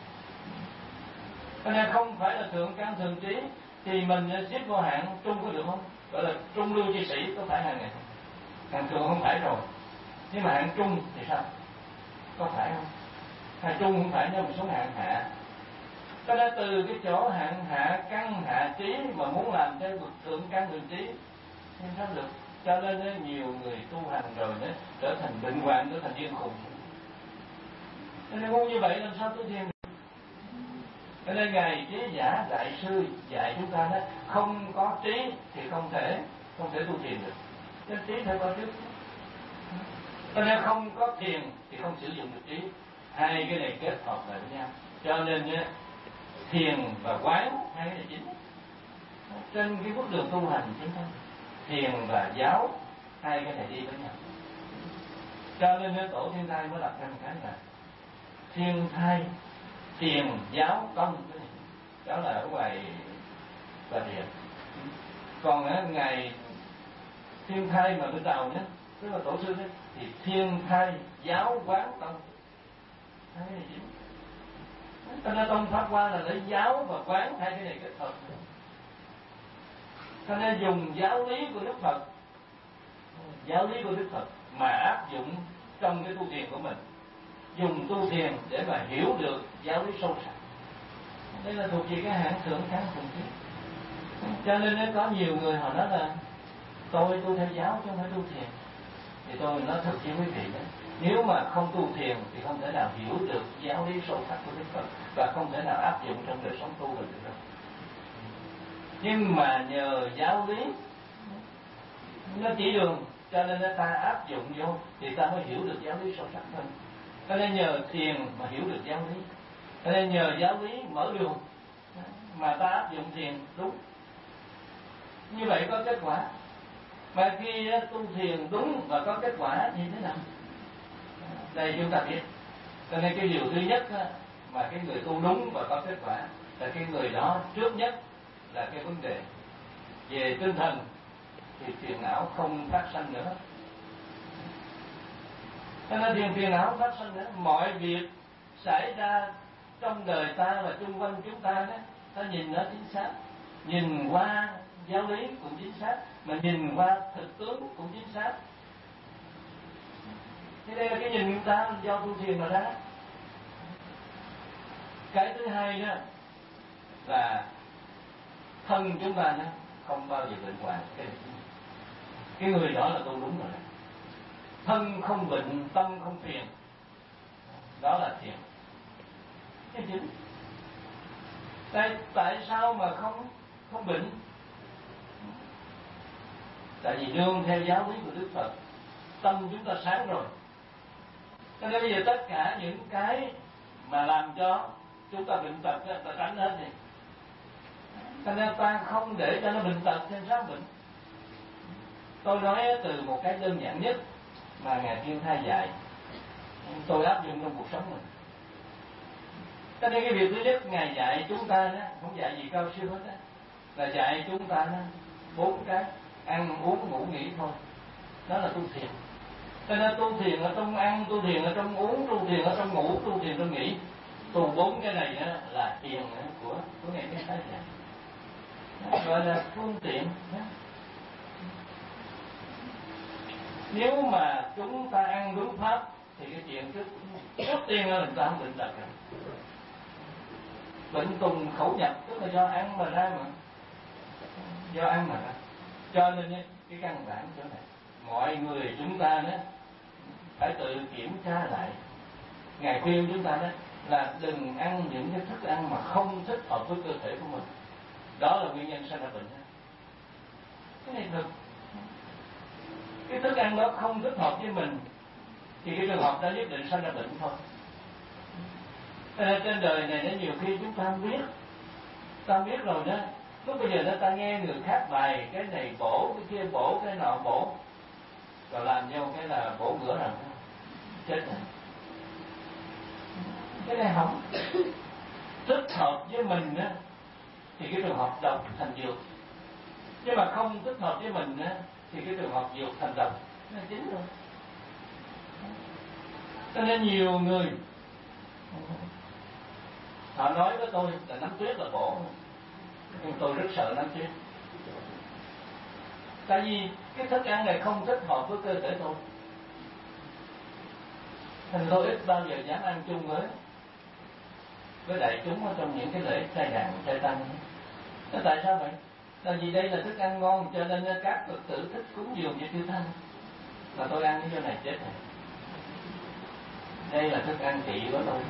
Thế nên không phải là thượng căn thượng trí thì mình xếp vô hạng trung có được không? Gọi là trung lưu chi sĩ có phải hàng này không? Hàng thượng không phải rồi. Nhưng mà hạng trung thì sao? Có phải không? Hạng trung không phải nhưng mà xuống hạng hạ. Cho nên từ cái chỗ hạng hạ căn hạ trí mà muốn làm cho vực thượng căn thượng trí thì sao được? Cho nên nhiều người tu hành rồi đó trở thành bệnh hoạn, trở thành điên khùng. Cho nên ngu như vậy làm sao tu thiền? Cho nên Ngài Chế Giả Đại Sư dạy chúng ta đó, không có trí thì không thể không thể tu thiền được. Nên trí phải có trước. Cho nên không có thiền thì không sử dụng được trí. Hai cái này kết hợp lại với nhau. Cho nên thiền và quán hai cái này chính. Trên cái bước đường tu hành chúng ta, thiền và giáo hai cái này đi với nhau. Cho nên tổ Thiên Thai mới đặt ra một cái là Thiên Thai thiền giáo công cái này. Đó là ở ngoài Bà Rịa. Còn á, ngày Thiên Thai mà bên đầu nhé, tức là tổ sư đấy, thì Thiên Thai giáo quán tông. Hai cái này chính. Cho nên tông pháp qua là lấy giáo và quán hai cái này kết hợp. Cho nên dùng giáo lý của Đức Phật, giáo lý của Đức Phật mà áp dụng trong cái tu thiền của mình, dùng tu thiền để mà hiểu được giáo lý sâu sắc. Đây là thuộc về cái hạng thượng căn thượng trí. Cho nên có nhiều người họ nói là tôi tu theo giáo chứ không phải tu thiền. Thì tôi nói thật với quý vị đó, Nếu mà không tu thiền thì không thể nào hiểu được giáo lý sâu sắc của Đức Phật và không thể nào áp dụng trong đời sống tu được được đâu. Nhưng mà nhờ giáo lý nó chỉ đường, cho nên ta áp dụng vô thì ta mới hiểu được giáo lý sâu sắc hơn. Cho nên nhờ thiền mà hiểu được giáo lý, cho nên nhờ giáo lý mở đường mà ta áp dụng thiền đúng, như vậy có kết quả. Mà khi tu thiền đúng và có kết quả như thế nào, đây chúng ta biết. Cho nên cái điều thứ nhất mà cái người tu đúng và có kết quả là cái người đó trước nhất là cái vấn đề về tinh thần thì phiền não không phát sinh nữa. Cho nên thiền phiền não phát sinh nữa, mọi việc xảy ra trong đời ta và xung quanh chúng ta đó, ta nhìn nó chính xác, nhìn qua giáo lý cũng chính xác, mà nhìn qua thực tướng cũng chính xác. Thế đây là cái nhìn chúng ta do tu thiền mà ra. Cái thứ hai đó là thân chúng ta đó không bao giờ bệnh hoạn. Cái, cái người đó là tu đúng rồi. Thân không bệnh, tâm không phiền, đó là thiền. Cái chính. Tại, tại sao mà không không bệnh? Tại vì nương theo giáo lý của Đức Phật, tâm chúng ta sáng rồi. Cho nên bây giờ tất cả những cái mà làm cho chúng ta bệnh tật ta tránh hết đi. Cho nên ta không để cho nó bệnh tật thêm sao bệnh. Tôi nói từ một cái đơn giản nhất mà Ngài Thiên Thai dạy, tôi áp dụng trong cuộc sống mình. Cho nên cái việc thứ nhất Ngài dạy chúng ta đó, không dạy gì cao siêu hết đó, là dạy chúng ta đó, bốn cái: ăn uống ngủ nghỉ thôi. Đó là tu thiền. Cho nên tu thiền ở trong ăn, tu thiền ở trong uống, tu thiền ở trong ngủ, tu thiền trong nghỉ. Tu bốn cái này đó là thiền của của Ngài Thiên Thai dạy, gọi là phương tiện. Nếu mà chúng ta ăn đúng pháp thì cái chuyện trước trước tiên là mình ta không bệnh tật rồi. Bệnh tùng khẩu nhập tức là do ăn mà ra mà, do ăn mà ra. Cho nên cái căn bản chỗ này mọi người chúng ta đó phải tự kiểm tra lại. Ngài khuyên chúng ta đó là đừng ăn những cái thức ăn mà không thích hợp với cơ thể của mình. Đó là nguyên nhân sanh ra bệnh. Cái này thực. Cái thức ăn đó không thích hợp với mình thì cái trường hợp đó nhất định sanh ra bệnh thôi. Cho nên trên đời này nó nhiều khi chúng ta không biết, ta không biết rồi đó. Lúc bây giờ nó ta nghe người khác bài cái này bổ, cái kia bổ, cái nọ bổ, rồi làm vô cái là bổ ngửa rồi, chết rồi. Cái này không thích hợp với mình á thì cái trường hợp độc thành dược, nhưng mà không thích hợp với mình á thì cái trường hợp dược thành độc. Nó là chính rồi. Cho nên nhiều người họ nói với tôi là nắm tuyết là bổ, nhưng tôi rất sợ nắm tuyết. Tại vì cái thức ăn này không thích hợp với cơ thể tôi, thành tôi ít bao giờ dám ăn chung với với đại chúng ở trong những cái lễ trai đàn trai tăng. Thế tại sao vậy? Tại vì đây là thức ăn ngon, cho nên các Phật tử thích cúng dường cho chư Tăng, mà tôi ăn cái chỗ này chết này. Đây là thức ăn kỵ của tôi.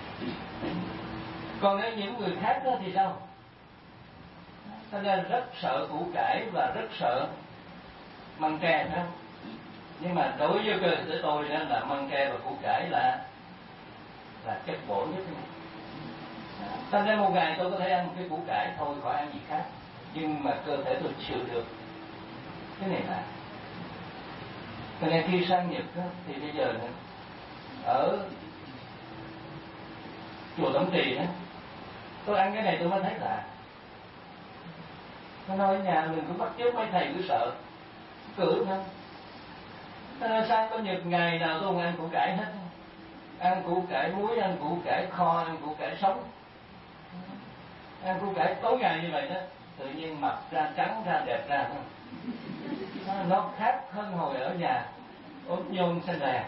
Còn nếu những người khác đó thì sao? Cho nên rất sợ củ cải và rất sợ măng tre đó. Nhưng mà đối với cơ thể tôi đó là măng tre và củ cải là là chất bổ nhất này. Cho nên một ngày tôi có thể ăn một cái củ cải thôi, khỏi ăn gì khác, nhưng mà cơ thể tôi chịu được cái này là. Cho nên khi sang Nhật đó, thì bây giờ nữa, ở chùa Tổng Trì đó, tôi ăn cái này tôi mới thấy lạ. Tôi nói ở nhà mình cũng bắt chước mấy thầy cứ sợ cử thôi. Cho nên sang bên Nhật ngày nào tôi không ăn củ cải hết, ăn củ cải muối, ăn củ cải kho, ăn củ cải sống, ăn củ cải tối ngày như vậy đó, tự nhiên mập ra, trắng ra, đẹp ra đó. Nó khác hơn hồi ở nhà ốm nhôm xanh đè.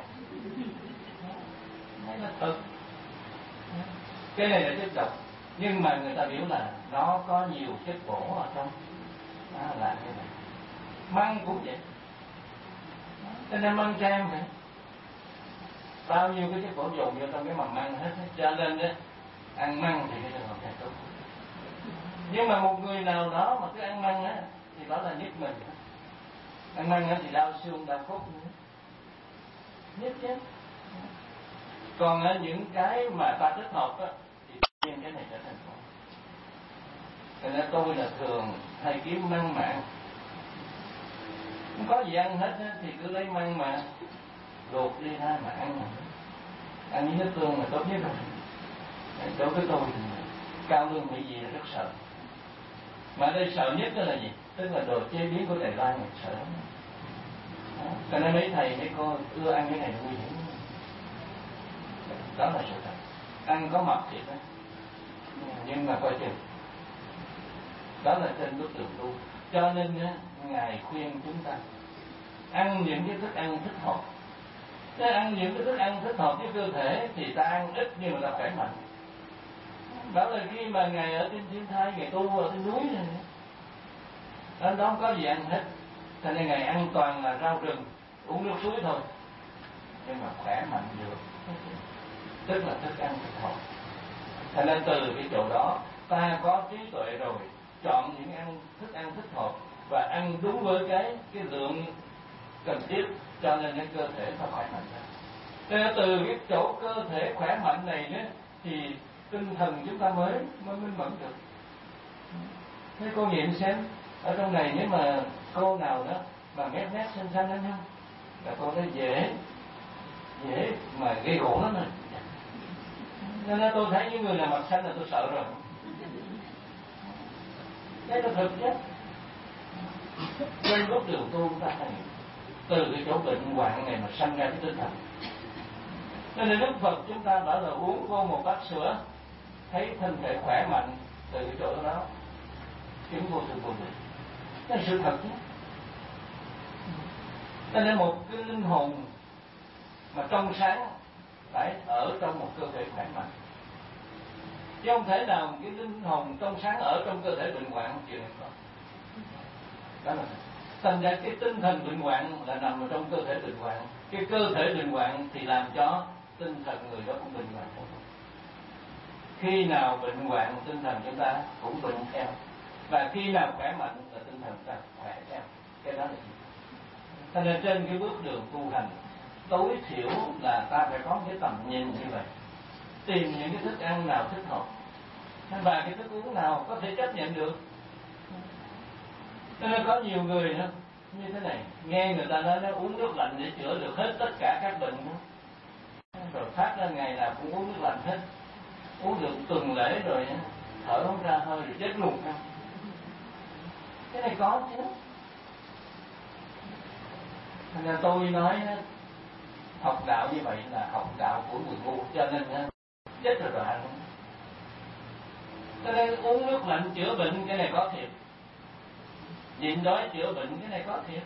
Đấy là thật. Cái này là chất độc, nhưng mà người ta biểu là nó có nhiều chất bổ ở trong. Đó là cái này. Măng cũng vậy. Cho nên măng cam vậy. bao nhiêu cái chất bổ dồn vô trong cái mầm ăn hết, cho nên đó, ăn măng thì cái trường hợp này tốt. Nhưng mà một người nào đó mà cứ ăn măng á thì đó là nhức mình, ăn măng á thì đau xương đau cốt nữa, nhức chứ. Còn ở những cái mà ta thích hợp á thì nhiên cái này trở thành khổ. Cho nên tôi là thường hay kiếm măng mặn, không có gì ăn hết á, thì cứ lấy măng mà luộc đi ra mà ăn mà. Ăn với nước tương là tốt nhất rồi. Đối với tôi thì cao lương mỹ vị là rất sợ. Mà đây sợ nhất đó là gì? Tức là đồ chế biến của Đài Loan mình sợ. Cho nên mấy thầy mấy cô ưa ăn cái này nguy hiểm. Đó là sự thật. Ăn có mập thiệt đó, nhưng mà coi chừng. Đó là trên bức tường tu. Cho nên á, Ngài khuyên chúng ta ăn những cái thức ăn thích hợp. Thế ăn những cái thức ăn thích hợp với cơ thể thì ta ăn ít nhưng mà ta khỏe mạnh. Bảo là khi mà Ngài ở trên thiên thai, Ngài tu ở trên núi này, anh đó không có gì ăn hết, cho nên Ngài ăn toàn là rau rừng, uống nước suối thôi, nhưng mà khỏe mạnh được, tức là thức ăn thích hợp. Cho nên từ cái chỗ đó ta có trí tuệ rồi, chọn những ăn thức ăn thích hợp và ăn đúng với cái cái lượng cần thiết, cho nên cái cơ thể nó khỏe mạnh ra. Thế từ cái chỗ cơ thể khỏe mạnh này nữa thì tinh thần chúng ta mới mới minh mẫn được. Thế cô nghiệm xem ở trong này nếu mà cô nào đó mà mét mét xanh xanh lên không, là cô thấy dễ dễ mà gây gỗ lắm rồi. Nên là tôi thấy những người nào mặt xanh là tôi sợ rồi. Thế là thực chứ. Trên bước đường tu chúng ta thấy từ cái chỗ bệnh hoạn này mà sanh ra cái tinh thần. Nên là Đức Phật chúng ta bảo là uống vô một bát sữa thấy thân thể khỏe mạnh, từ cái chỗ đó chứng vô thường vô định. Đó là sự thật chứ. Nên là một cái linh hồn mà trong sáng phải ở trong một cơ thể khỏe mạnh. Chứ không thể nào cái linh hồn trong sáng ở trong cơ thể bệnh hoạn chuyện này không. Đó là thành ra cái tinh thần bệnh hoạn là nằm ở trong cơ thể bệnh hoạn. Cái cơ thể bệnh hoạn thì làm cho tinh thần người đó cũng bệnh hoạn. Khi nào bệnh hoạn tinh thần chúng ta cũng bệnh theo, và khi nào khỏe mạnh là tinh thần ta khỏe theo. Cái đó là gì? Cho nên trên cái bước đường tu hành tối thiểu là ta phải có cái tầm nhìn như vậy, tìm những cái thức ăn nào thích hợp và cái thức uống nào có thể chấp nhận được. Cho nên có nhiều người nữa như thế này, nghe người ta nói nó uống nước lạnh để chữa được hết tất cả các bệnh đó. Rồi phát ra ngày nào cũng uống nước lạnh hết, uống được tuần lễ rồi thở không ra hơi rồi chết luôn. Cái này có chứ. Nên tôi nói học đạo như vậy là học đạo của người ngu, cho nên chết rồi rồi ăn. Cho nên uống nước lạnh chữa bệnh cái này có thiệt, nhịn đói chữa bệnh cái này có thiệt.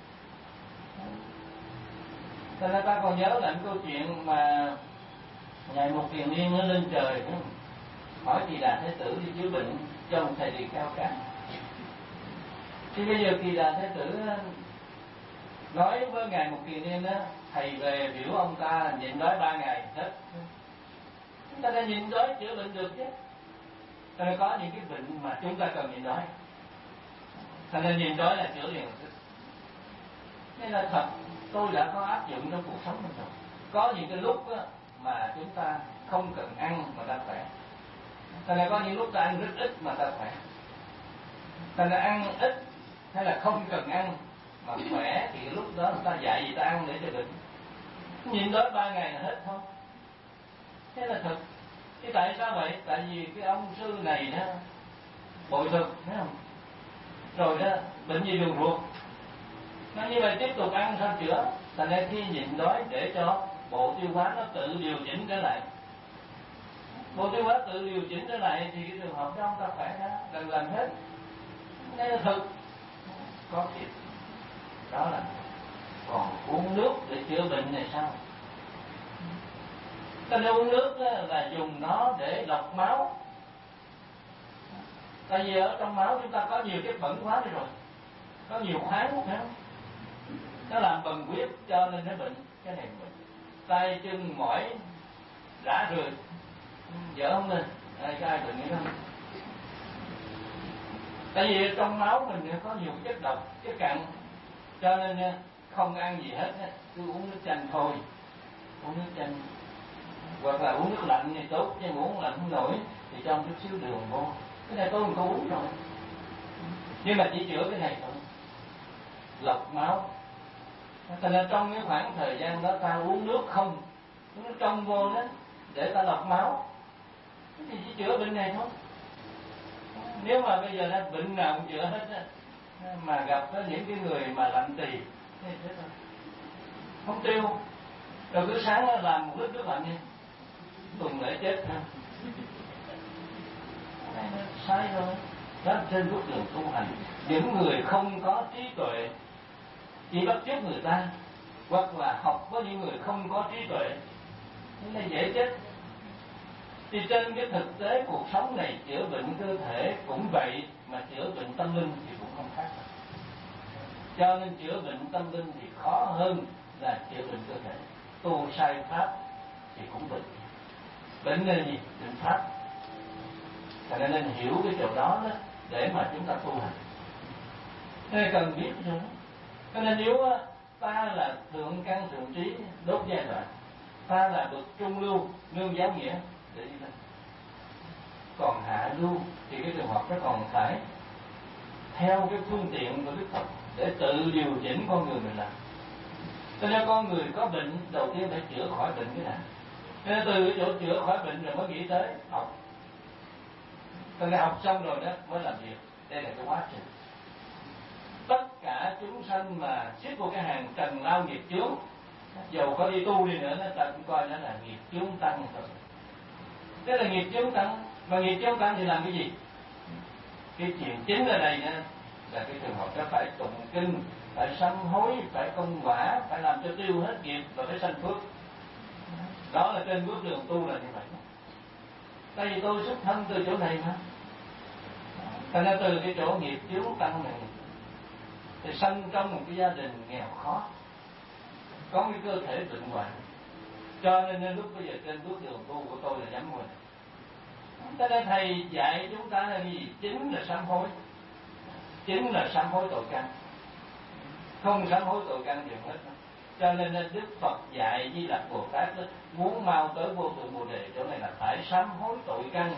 Cho nên ta còn nhớ lại câu chuyện mà Ngài Một Kiền Liên nó lên trời hỏi Kỳ Đà Thế Tử đi chữa bệnh cho một thầy tỳ kheo cả. Thì bây giờ Kỳ Đà Thế Tử nói với Ngài Một Kiền Liên đó, thầy về biểu ông ta nhịn đói ba ngày hết. Chúng ta đã nhịn đói chữa bệnh được chứ. Cho nên có những cái bệnh mà chúng ta cần nhịn đói, cho nên nhịn đói là chữa liền. Nên là thật, tôi đã có áp dụng trong cuộc sống mình rồi. Có những cái lúc đó mà chúng ta không cần ăn mà ta khỏe, cho nên có những lúc ta ăn rất ít mà ta khỏe. Cho nên ăn ít hay là không cần ăn mà khỏe thì cái lúc đó người ta dạy gì ta ăn để cho bệnh. Nhịn đói ba ngày là hết thôi. Thế là thật. Thế tại sao vậy? Tại vì cái ông sư này đó bội thực, thấy không? Rồi đó bệnh gì đường ruột, nó như vậy tiếp tục ăn sao chữa. Thành ra khi nhịn đói để cho bộ tiêu hóa nó tự điều chỉnh trở lại, bộ tiêu hóa tự điều chỉnh trở lại thì cái trường hợp đó ông ta khỏe ra, cần làm hết. Đây là thực, có thiệt. Đó là còn uống nước để chữa bệnh này sao? Cho nên uống nước là dùng nó để lọc máu. Tại vì ở trong máu chúng ta có nhiều chất bẩn quá đi rồi, có nhiều khoáng phải không? Nó làm bần huyết cho nên nó bệnh. Cái này bệnh. tay chân mỏi rã rời, dở không lên, ai có ai bệnh nghĩ không? Tại vì trong máu mình có nhiều chất độc, chất cặn, cho nên không ăn gì hết, cứ uống nước chanh thôi, uống nước chanh, hoặc là uống nước lạnh thì tốt, nhưng mà uống lạnh không nổi thì cho một chút xíu đường vô. Cái này tôi không có uống rồi, nhưng mà chỉ chữa cái này thôi, lọc máu. Cho nên trong cái khoảng thời gian đó ta uống nước không, uống nước trong vô đó để ta lọc máu, thì chỉ chữa bệnh này thôi. Nếu mà bây giờ nó bệnh nào cũng chữa hết á, mà gặp có những cái người mà lạnh tỳ thì thế thôi, không tiêu, rồi cứ sáng làm một lít nước lạnh đi, tuần lễ chết ha. Sai rồi. Đó trên bước đường tu hành, những người không có trí tuệ chỉ bắt chước người ta, hoặc là học với những người không có trí tuệ, thế này dễ chết. Thì trên cái thực tế cuộc sống này, chữa bệnh cơ thể cũng vậy, mà chữa bệnh tâm linh thì cũng không khác. Cho nên chữa bệnh tâm linh thì khó hơn là chữa bệnh cơ thể. Tu sai pháp thì cũng bệnh. Bệnh là gì? Bệnh pháp. Cho nên nên hiểu cái chỗ đó, đó để mà chúng ta tu hành. Nên cần biết rồi đó. Cho nên nếu ta là thượng căn thượng trí đốt giai đoạn, ta là bậc trung lưu nương giáo nghĩa để đi lên, còn hạ lưu thì cái trường hợp nó còn phải theo cái phương tiện của Đức Phật để tự điều chỉnh con người mình làm. Cho nên con người có bệnh đầu tiên phải chữa khỏi bệnh cái nào. Nên từ cái chỗ chữa khỏi bệnh rồi mới nghĩ tới học. Cho nên học xong rồi đó mới làm việc. Đây là cái quá trình. Tất cả chúng sanh mà xếp vào cái hàng trần lao nghiệp chướng, dầu có đi tu đi nữa, ta cũng coi nó là nghiệp chướng tăng thôi. Thế là nghiệp chướng tăng, mà nghiệp chướng tăng thì làm cái gì? Cái chuyện chính ở đây đó là cái trường hợp đó phải tụng kinh, phải sám hối, phải công quả, phải làm cho tiêu hết nghiệp và phải sanh phước. Đó là trên bước đường tu là như vậy. Tại vì tôi xuất thân từ chỗ này mà, thành ra từ cái chỗ nghiệp chướng tăng này thì sanh trong một cái gia đình nghèo khó, có cái cơ thể bệnh hoạn, cho nên, nên lúc bây giờ trên bước đường tu của tôi là nhắm rồi. Cho nên thầy dạy chúng ta là gì? Chính là sám hối, chính là sám hối tội căn. Không sám hối tội căn gì hết. Cho nên, nên Đức Phật dạy Di Lặc Bồ Tát đó, muốn mau tới vô thượng Bồ Đề chỗ này là phải sám hối tội căn.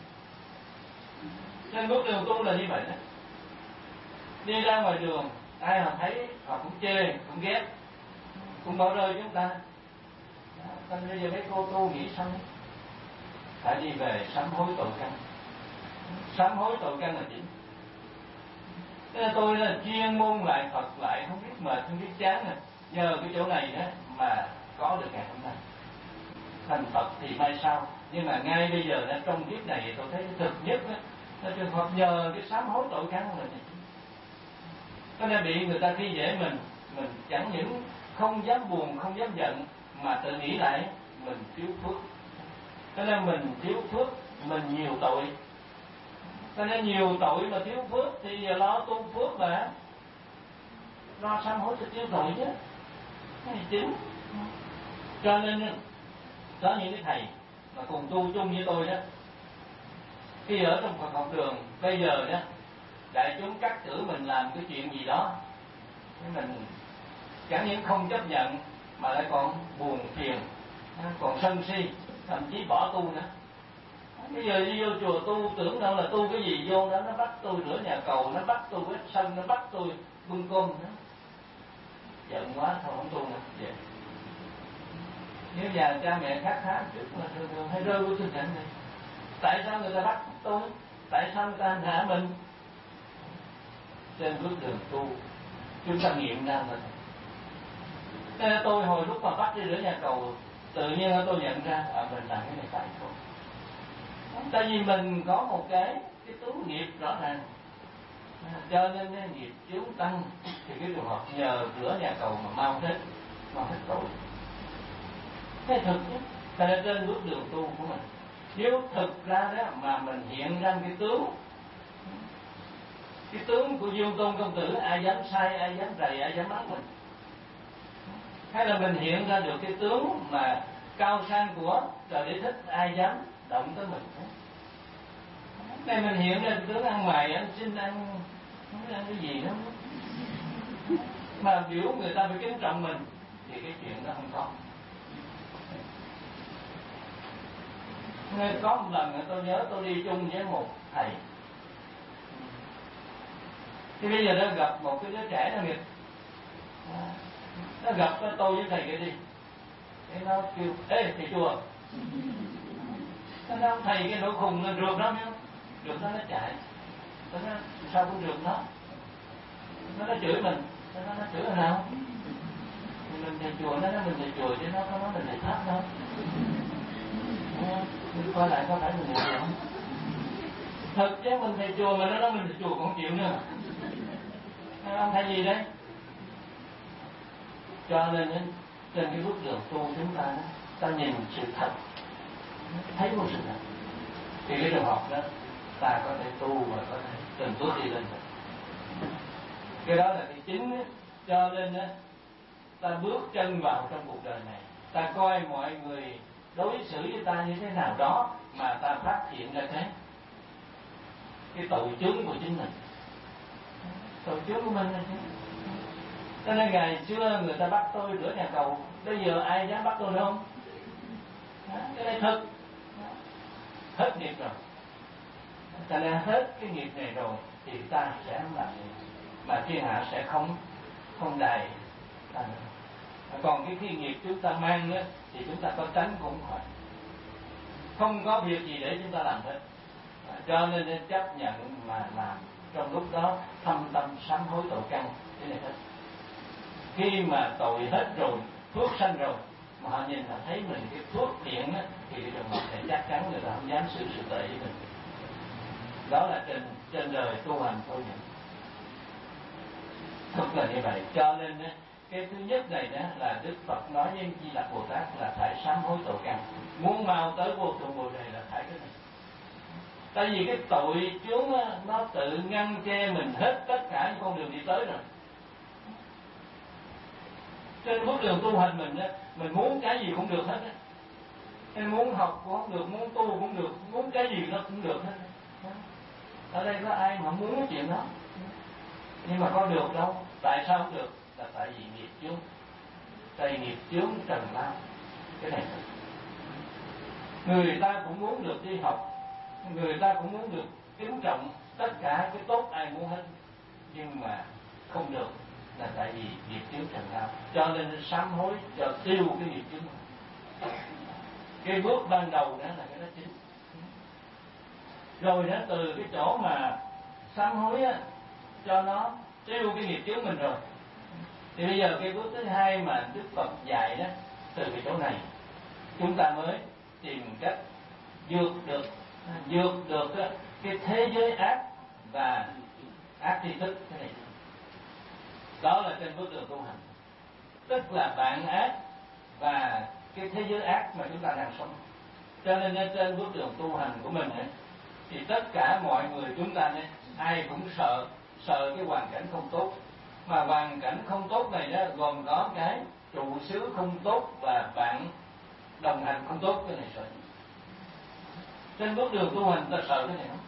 Trên bước đường tu là như vậy đó. Đi ra ngoài đường ai họ thấy họ cũng chê, cũng ghét, cũng bỏ rơi chúng ta. Cho nên bây giờ mấy cô tu nghĩ sao? Phải đi về sám hối tội căn. Sám hối tội căn là chính. Thế là tôi là chuyên môn lại Phật lại, không biết mệt, không biết chán nè. Nhờ cái chỗ này đó mà có được ngày hôm nay. Thành Phật thì mai sau. Nhưng mà ngay bây giờ đó, trong kiếp này tôi thấy thực nhất đó, là trường hợp nhờ cái sám hối tội căn của mình. Cho nên bị người ta khi dễ mình, mình chẳng những không dám buồn, không dám giận, mà tự nghĩ lại mình thiếu phước. Cho nên mình thiếu phước, mình nhiều tội. Cho nên nhiều tội mà thiếu phước thì lo tu phước mà lo sám hối cho thiếu tội chứ. Cái này chính. Cho nên có những cái thầy mà cùng tu chung với tôi đó, khi ở trong Phật học đường bây giờ đó, đại chúng cắt cử mình làm cái chuyện gì đó, mình chẳng những không chấp nhận mà lại còn buồn phiền, còn sân si, thậm chí bỏ tu nữa. Bây giờ đi vô chùa tu tưởng đâu là tu cái gì, vô đó nó bắt tôi rửa nhà cầu, nó bắt tôi quét sân, nó bắt tôi bưng cơm nữa. Giận quá thôi không tu nữa. Vậy. Nếu nhà cha mẹ khác khác trước mà thường thường hay rơi vô tình cảnh này. Tại sao người ta bắt tôi? Tại sao người ta hành hạ mình? Trên bước đường tu chúng ta nghiệm ra mình. Nên là tôi hồi lúc mà bắt đi rửa nhà cầu, tự nhiên tôi nhận ra à, mình làm cái này phải không? Tại vì mình có một cái cái tướng nghiệp rõ ràng, cho nên cái nghiệp chướng tăng thì cái trường hợp nhờ rửa nhà cầu mà mau hết, mau hết tội. Thế thực chứ, tại là trên bước đường tu của mình, nếu thực ra đó mà mình hiện ra cái tướng, cái tướng của Dương Tôn công tử, ai dám sai, ai dám rầy, ai dám mắng mình. hay là mình hiện ra được cái tướng mà cao sang của trời đế thích, ai dám động tới mình. Này mình hiện ra tướng ăn mày, ăn xin, ăn không biết ăn cái gì đó, mà biểu người ta phải kính trọng mình, thì cái chuyện đó không có. Nên có một lần tôi nhớ tôi đi chung với một thầy, thì bây giờ nó gặp một cái đứa trẻ nó nghiệp, nó gặp tôi với thầy kia đi, thế nó kêu ê thầy chùa, nó nói thầy cái nỗi khùng nó rượt nó không, rượt nó nó chạy, nó nói sao cũng rượt nó, nó nó chửi mình, nó nói nó chửi là nào, mình thầy chùa, nó nói mình thầy chùa chứ nó không nói mình thầy pháp đâu. Mình coi lại có phải mình thầy chùa không? Thật chứ mình thầy chùa mà nó nói mình thầy chùa còn chịu nữa. Ông thầy gì đấy? Cho nên trên cái bước đường tu chúng ta, ta nhìn sự thật, thấy một sự thật, thì cái trường học đó ta có thể tu và có thể từng bước đi lên được. Cái đó là cái chính. Cho nên ta bước chân vào trong cuộc đời này, ta coi mọi người đối xử với ta như thế nào đó mà ta phát hiện ra cái cái tội chướng của chính mình, tội chướng của mình là chứ. Cho nên ngày xưa người ta bắt tôi rửa nhà cầu, bây giờ ai dám bắt tôi nữa không? Cái này thật, hết nghiệp rồi. Cho nên hết cái nghiệp này rồi thì ta sẽ không làm gì, mà thiên hạ sẽ không không đày ta nữa. Còn cái khi nghiệp chúng ta mang đó, thì chúng ta có tránh cũng khỏi, không có việc gì để chúng ta làm hết. Cho nên nên chấp nhận mà làm, trong lúc đó thâm tâm sám hối tội căn thế này hết. Khi mà tội hết rồi, phước sanh rồi, mà họ nhìn là thấy mình cái phước thiện á, thì cái trường hợp này chắc chắn người ta không dám xử sự tệ với mình. Đó là trên trên đời tu hành tôi nhận thật là như vậy. Cho nên á, cái thứ nhất này đó là Đức Phật nói với Di Lặc Bồ Tát là phải sám hối tội căn, muốn mau tới vô thượng bồ đề là phải cái này. Tại vì cái tội chướng á, nó tự ngăn che mình hết tất cả những con đường đi tới rồi. Trên bước đường tu hành mình á, mình muốn cái gì cũng được hết á. Mình muốn học cũng không được, muốn tu cũng được, muốn cái gì nó cũng được hết. Ở đây có ai mà muốn cái chuyện đó? Nhưng mà có được đâu. Tại sao không được? Là tại vì nghiệp chướng. Tại vì nghiệp chướng trần lao. Cái này thật. Người ta cũng muốn được đi học, người ta cũng muốn được kính trọng, tất cả cái tốt ai muốn hết, nhưng mà không được là tại vì nghiệp chướng trần lao. Cho nên sám hối cho tiêu cái nghiệp chướng. Cái bước ban đầu đó là cái đó chính. Rồi đó từ cái chỗ mà sám hối á, cho nó tiêu cái nghiệp chướng mình rồi, thì bây giờ cái bước thứ hai mà Đức Phật dạy đó, từ cái chỗ này chúng ta mới tìm cách vượt được vượt được cái thế giới ác và ác tri thức. Cái này đó là trên bước đường tu hành, tức là bạn ác và cái thế giới ác mà chúng ta đang sống. Cho nên trên bước đường tu hành của mình ấy, thì tất cả mọi người chúng ta ấy, ai cũng sợ sợ cái hoàn cảnh không tốt, mà hoàn cảnh không tốt này đó gồm có cái trụ xứ không tốt và bạn đồng hành không tốt. Cái này sợ. Trên bước đường tu hành ta sợ cái này không?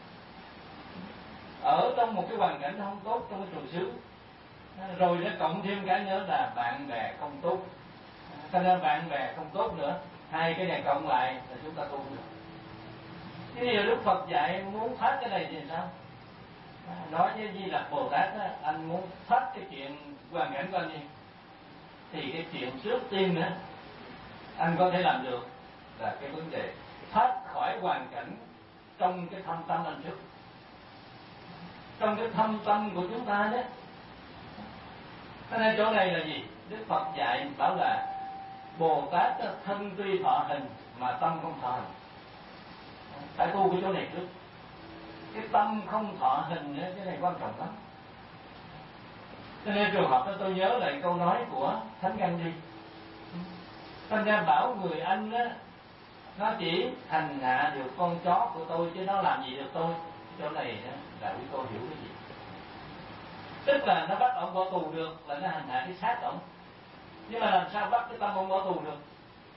Ở trong một cái hoàn cảnh không tốt trong cái trụ xứ, rồi nó cộng thêm cái nữa là bạn bè không tốt. Cho nên bạn bè không tốt nữa, hai cái này cộng lại là chúng ta tu được. Cái điều Đức Phật dạy muốn thoát cái này thì sao? Nói với Di Lặc Bồ Tát á, anh muốn thoát cái chuyện hoàn cảnh của anh đi, thì cái chuyện trước tiên nữa anh có thể làm được là cái vấn đề thoát khỏi hoàn cảnh trong cái thâm tâm anh trước. Trong cái thâm tâm của chúng ta đó. Cho nên chỗ này là gì? Đức Phật dạy bảo là Bồ Tát thân tuy thọ hình mà tâm không thọ hình. Phải tu cái chỗ này trước. Cái tâm không thọ hình ấy, cái này quan trọng lắm. Cho nên trường hợp đó tôi nhớ lại câu nói của Thánh Gandhi. Thành ra bảo người Anh á, nó chỉ hành hạ được con chó của tôi chứ nó làm gì được tôi. Chỗ này đó, là quý cô hiểu cái gì? Tức là nó bắt ông bỏ tù được là nó hành hạ cái xác ông. Nhưng mà làm sao bắt cái tâm không bỏ tù được?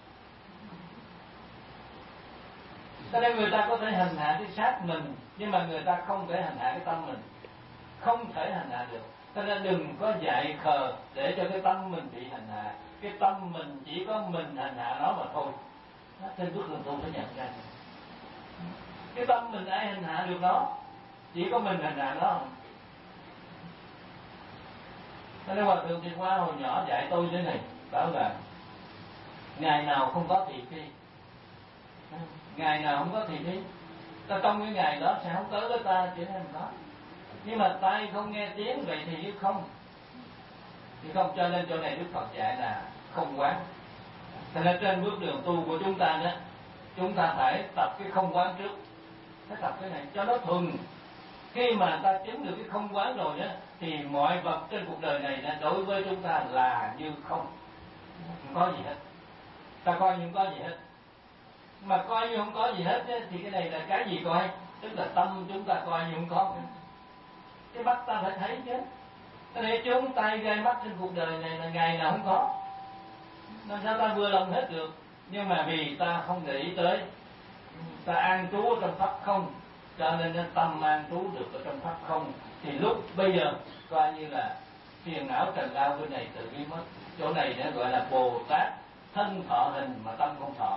Cho nên người ta có thể hành hạ cái xác mình, nhưng mà người ta không thể hành hạ cái tâm mình, không thể hành hạ được. Cho nên đừng có dại khờ để cho cái tâm mình bị hành hạ. Cái tâm mình chỉ có mình hành hạ nó mà thôi. Trên bước đường tu phải nhận ra cái tâm mình ai hành hạ được nó, chỉ có mình hành hạ nó. Cho nên Hòa Thượng Thiện Hoa hồi nhỏ dạy tôi thế này, bảo là ngày nào không có thị phi, ngày nào không có thị phi, ta trong cái ngày đó sẽ không tới với ta chỉ nên có. Nhưng mà tay không nghe tiếng vậy thì không, thì không. Cho nên chỗ này Đức Phật dạy là không quán. Cho nên trên bước đường tu của chúng ta đó, chúng ta phải tập cái không quán trước, phải tập cái này cho nó thuần. Khi mà ta chứng được cái không quán rồi đó, thì mọi vật trên cuộc đời này đó, đối với chúng ta là như không, không có gì hết. Ta coi như không có gì hết. Mà coi như không có gì hết đó, thì cái này là cái gì coi? Tức là tâm chúng ta coi như không có. Cái mắt ta phải thấy chứ. Cho nên chúng tay gai mắt trên cuộc đời này là ngày nào không có. Làm sao ta vừa lòng hết được? Nhưng mà vì ta không để ý tới, ta an trú trong pháp không, cho nên nó tâm an trú được ở trong pháp không. Thì lúc bây giờ coi như là phiền não trần lao bên này tự biến mất. Chỗ này nó gọi là Bồ Tát thân thọ hình mà tâm không thọ.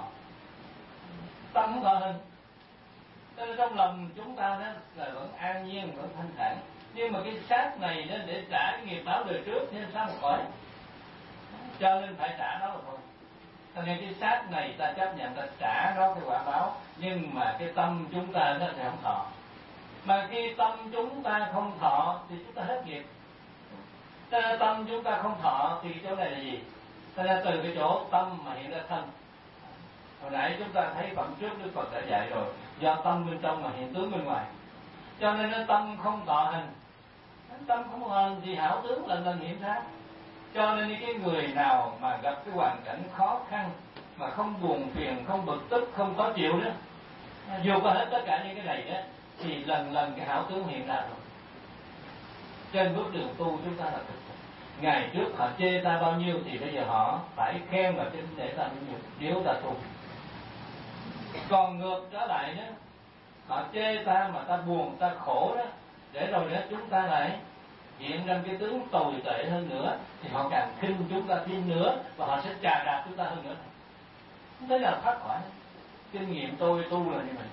Tâm không thọ hình. Cho nên trong lòng chúng ta đó là vẫn an nhiên, vẫn thanh thản. Nhưng mà cái xác này đó để trả cái nghiệp báo đời trước thì sao mà khỏi. Cho nên phải trả nó là thôi. Cho nên cái xác này ta chấp nhận ta trả nó cái quả báo. Nhưng mà cái tâm chúng ta nó sẽ không thọ. Mà khi tâm chúng ta không thọ thì chúng ta hết nghiệp. Cho nên tâm chúng ta không thọ thì chỗ này là gì? Cho nên từ cái chỗ tâm mà hiện ra thân. Hồi nãy chúng ta thấy phẩm trước Đức Phật đã dạy rồi, do tâm bên trong mà hiện tướng bên ngoài. Cho nên nó tâm không tọa hình. Tâm không tọa hình thì hảo tướng lần lần hiện ra. Cho nên cái người nào mà gặp cái hoàn cảnh khó khăn mà không buồn phiền, không bực tức, không khó chịu đó, dù có hết tất cả những cái này đó, thì lần lần cái hảo tướng hiện ra rồi. Trên bước đường tu chúng ta là thực sự. Ngày trước họ chê ta bao nhiêu thì bây giờ họ phải khen và kính để ta bao nhiêu, nếu ta tu. Còn ngược trở lại đó, họ chê ta mà ta buồn, ta khổ đó, để rồi đó chúng ta lại hiện ra cái tướng tồi tệ hơn nữa, thì họ càng khinh chúng ta thêm nữa, và họ sẽ chà đạp chúng ta hơn nữa. Thế là thoát khỏi. Kinh nghiệm tôi tu là như vậy.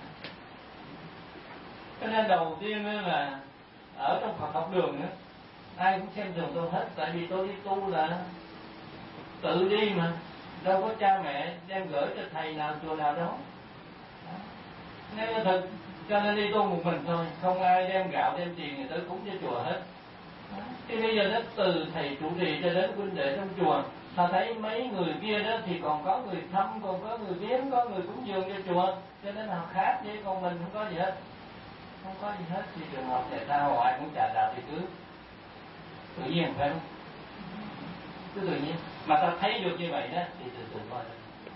Cho nên đầu tiên là ở trong Phật học đường đó, ai cũng xem thường tôi hết, tại vì tôi đi tu là tự đi mà, đâu có cha mẹ đem gửi cho thầy nào chùa nào đó. Nên là thật, cho nên đi tu một mình thôi, không ai đem gạo đem tiền người tới cúng cho chùa hết. Thì bây giờ nó từ thầy trụ trì cho đến huynh đệ trong chùa, họ thấy mấy người kia đó thì còn có người thăm, còn có người viếng, có người cúng dường cho chùa, cho nên họ khác chứ còn mình không có gì hết, không có gì hết. Thì trường hợp này sao ai cũng chà đạp thì cứ tự nhiên phải không? Cứ tự nhiên mà ta thấy được như vậy đó thì từ từ coi.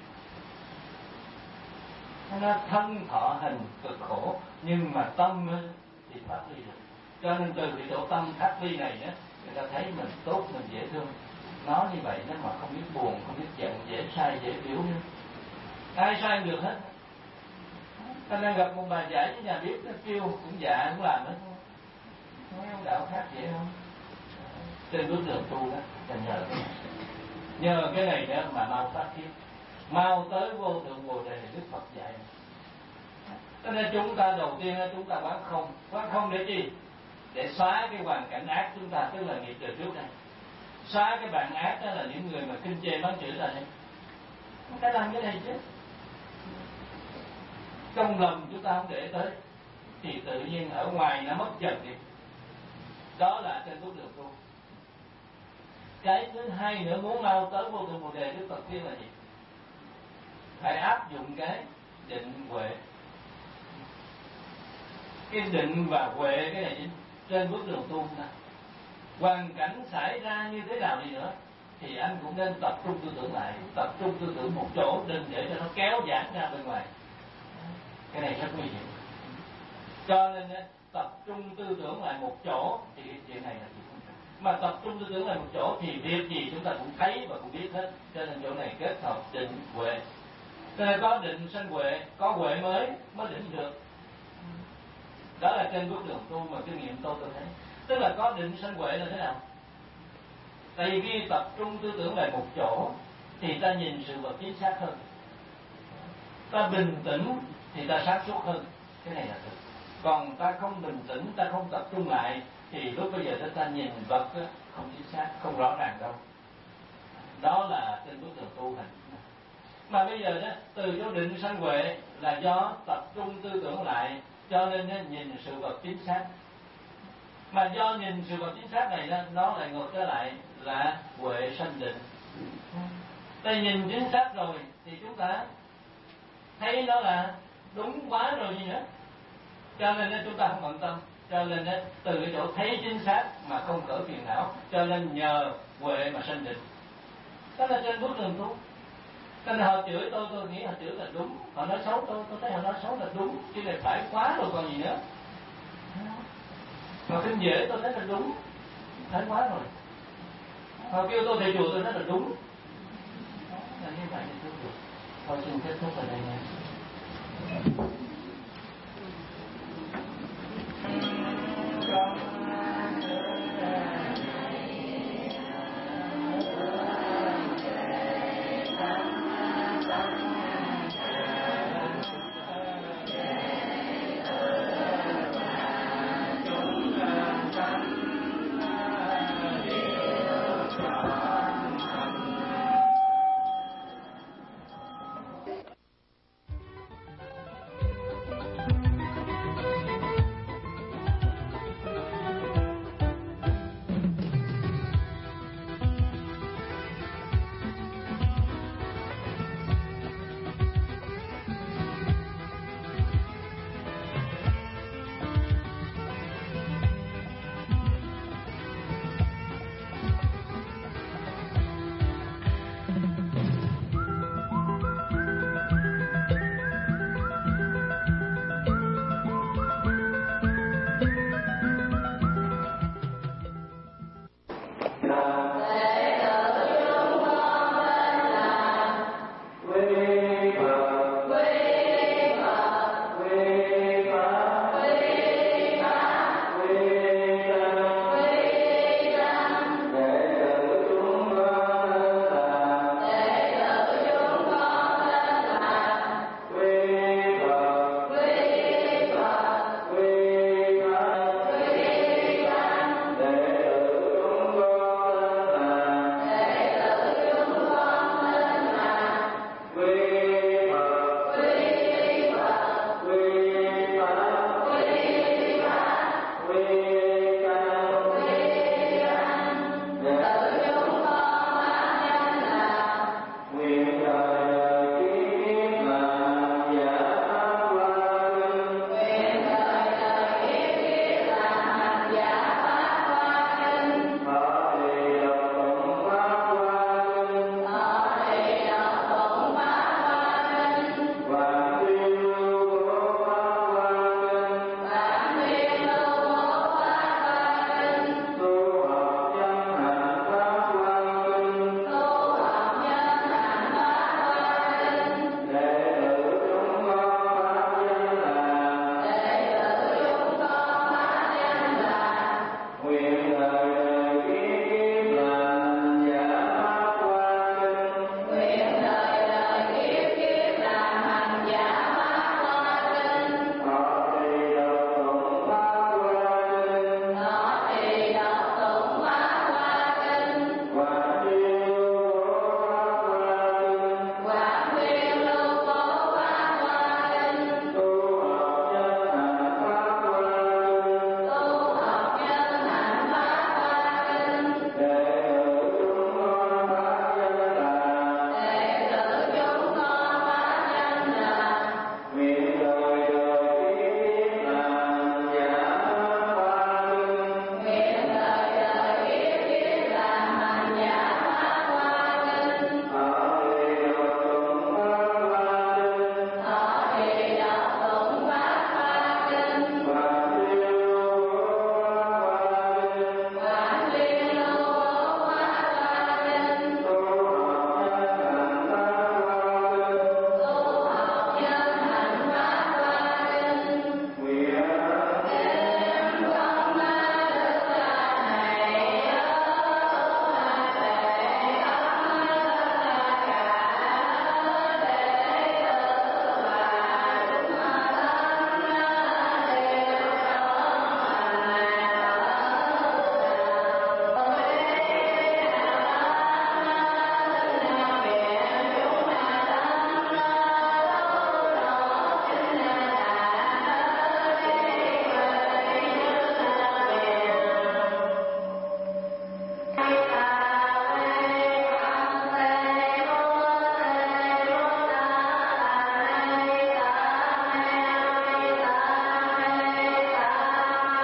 Nó thân thọ hình cực khổ, nhưng mà tâm thì phát ly được. Cho nên từ cái chỗ tâm phát ly này đó, người ta thấy mình tốt, mình dễ thương. Nó như vậy nó mà không biết buồn, không biết giận, dễ sai, dễ biểu nữa. Ai sai được hết. Cho nên gặp một bà giải với nhà bếp, nó kêu cũng dạ cũng làm hết. Nói ông đạo khác vậy không? Trên bước đường tu đó, là nhờ cái này. Nhờ cái này đó mà mau phát thiết, mau tới vô thượng Bồ Đề Đức Phật dạy. Cho nên chúng ta đầu tiên chúng ta quán không. Quán không để chi? Để xóa cái hoàn cảnh ác chúng ta, tức là nghiệp đời trước đây. Xóa cái bạn ác đó là những người mà kinh chê mắng chửi là đây. Không phải làm cái này chứ. Trong lòng chúng ta không để tới, thì tự nhiên ở ngoài nó mất dần đi. Đó là trên bước đường tu. Cái thứ hai nữa, muốn mau tới vô thượng Bồ Đề Đức Phật khuyên là gì? Phải áp dụng cái định huệ. Cái định và huệ cái này trên bước đường tu này. Hoàn cảnh xảy ra như thế nào đi nữa thì anh cũng nên tập trung tư tưởng lại, tập trung tư tưởng một chỗ, đừng để cho nó kéo giãn ra bên ngoài. Cái này rất nguy hiểm. Cho nên tập trung tư tưởng lại một chỗ thì cái chuyện này là chuyện không. mà tập trung tư tưởng lại một chỗ thì việc gì chúng ta cũng thấy và cũng biết hết. Cho nên chỗ này kết hợp định huệ. Cho nên có định sanh huệ, có huệ mới mới định được. Đó là trên bước đường tu mà kinh nghiệm tôi tôi thấy. Tức là có định sanh huệ là thế nào? Tại vì khi tập trung tư tưởng lại một chỗ thì ta nhìn sự vật chính xác hơn, ta bình tĩnh thì ta sáng suốt hơn. Cái này là thực. Còn ta không bình tĩnh, ta không tập trung lại thì lúc bây giờ ta nhìn vật không chính xác, không rõ ràng đâu. Đó là trên bước đường tu hành. Mà bây giờ đó, từ chỗ định sanh huệ là do tập trung tư tưởng lại, cho nên đó, nhìn sự vật chính xác. Mà do nhìn sự vật chính xác này đó, nó lại ngược trở lại là huệ sanh định. Tại nhìn chính xác rồi thì chúng ta thấy nó là đúng quá rồi gì nữa, cho nên đó, chúng ta không bận tâm. Cho nên đó, từ cái chỗ thấy chính xác mà không cỡ phiền não, cho nên nhờ huệ mà sanh định. Đó là trên bước đường tu. Cho nên họ chửi tôi, tôi nghĩ họ chửi là đúng. Họ nói xấu tôi, tôi thấy họ nói xấu là đúng. Chứ này phải quá rồi còn gì nữa. Họ khinh dễ tôi thấy là đúng, thấy quá rồi. Họ kêu tôi thầy chùa tôi thấy là đúng. Là như vậy thì tôi được. Thôi xin kết thúc ở đây nha.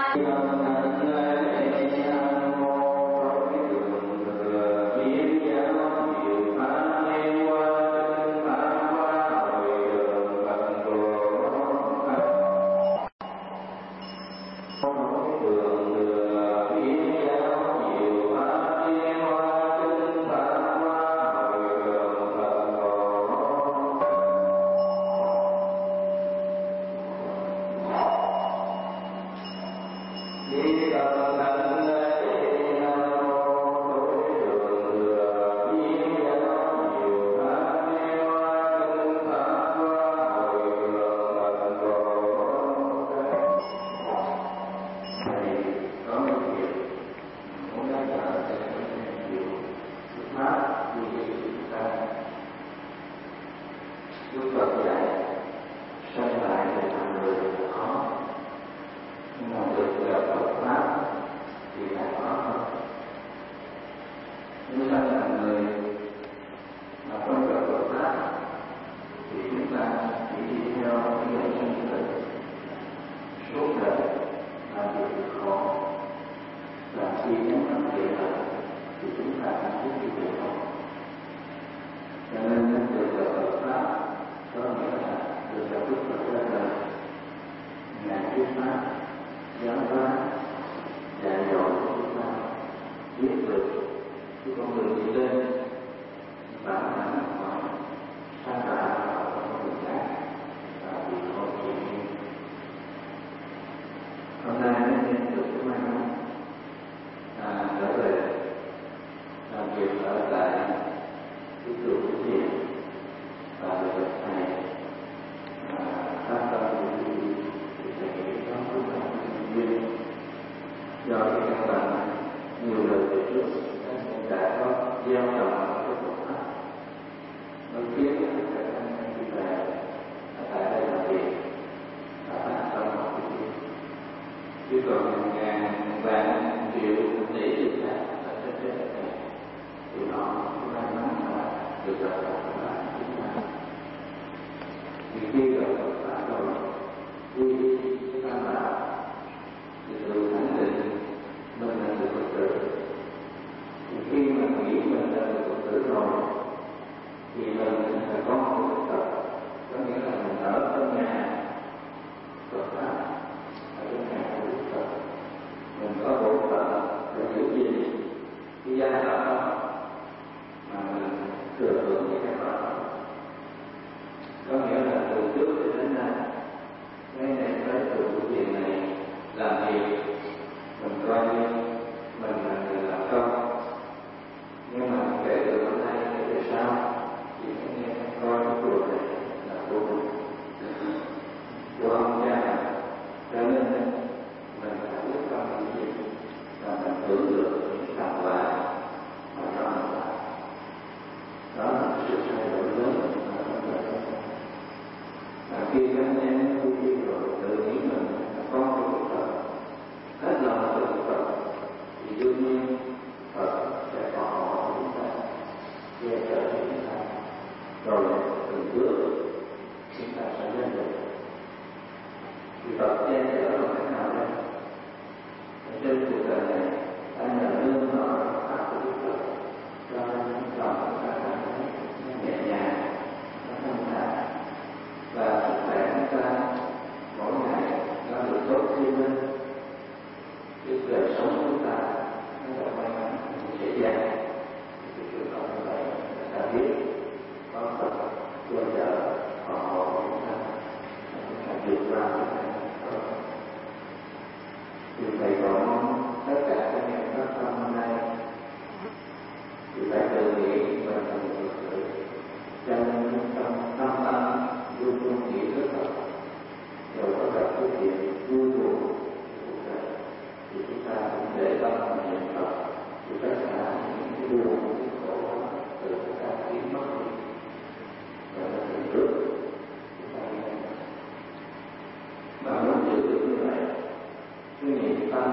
Và muốn giữ được như vậy, cái niệm tâm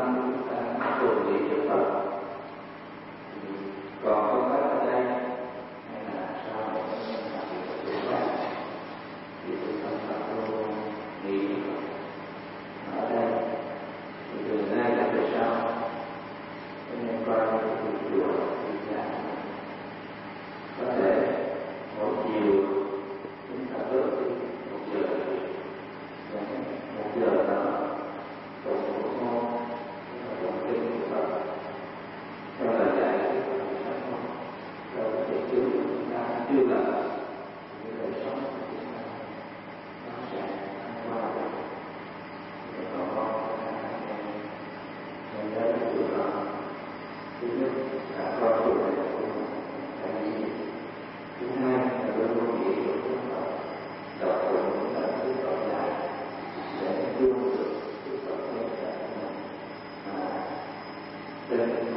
thứ nhất là có chủ đề của cái gì, thứ hai là đối với nghĩa của chúng ta đọc tụng là thứ còn lại để đưa được thứ còn lại mà trên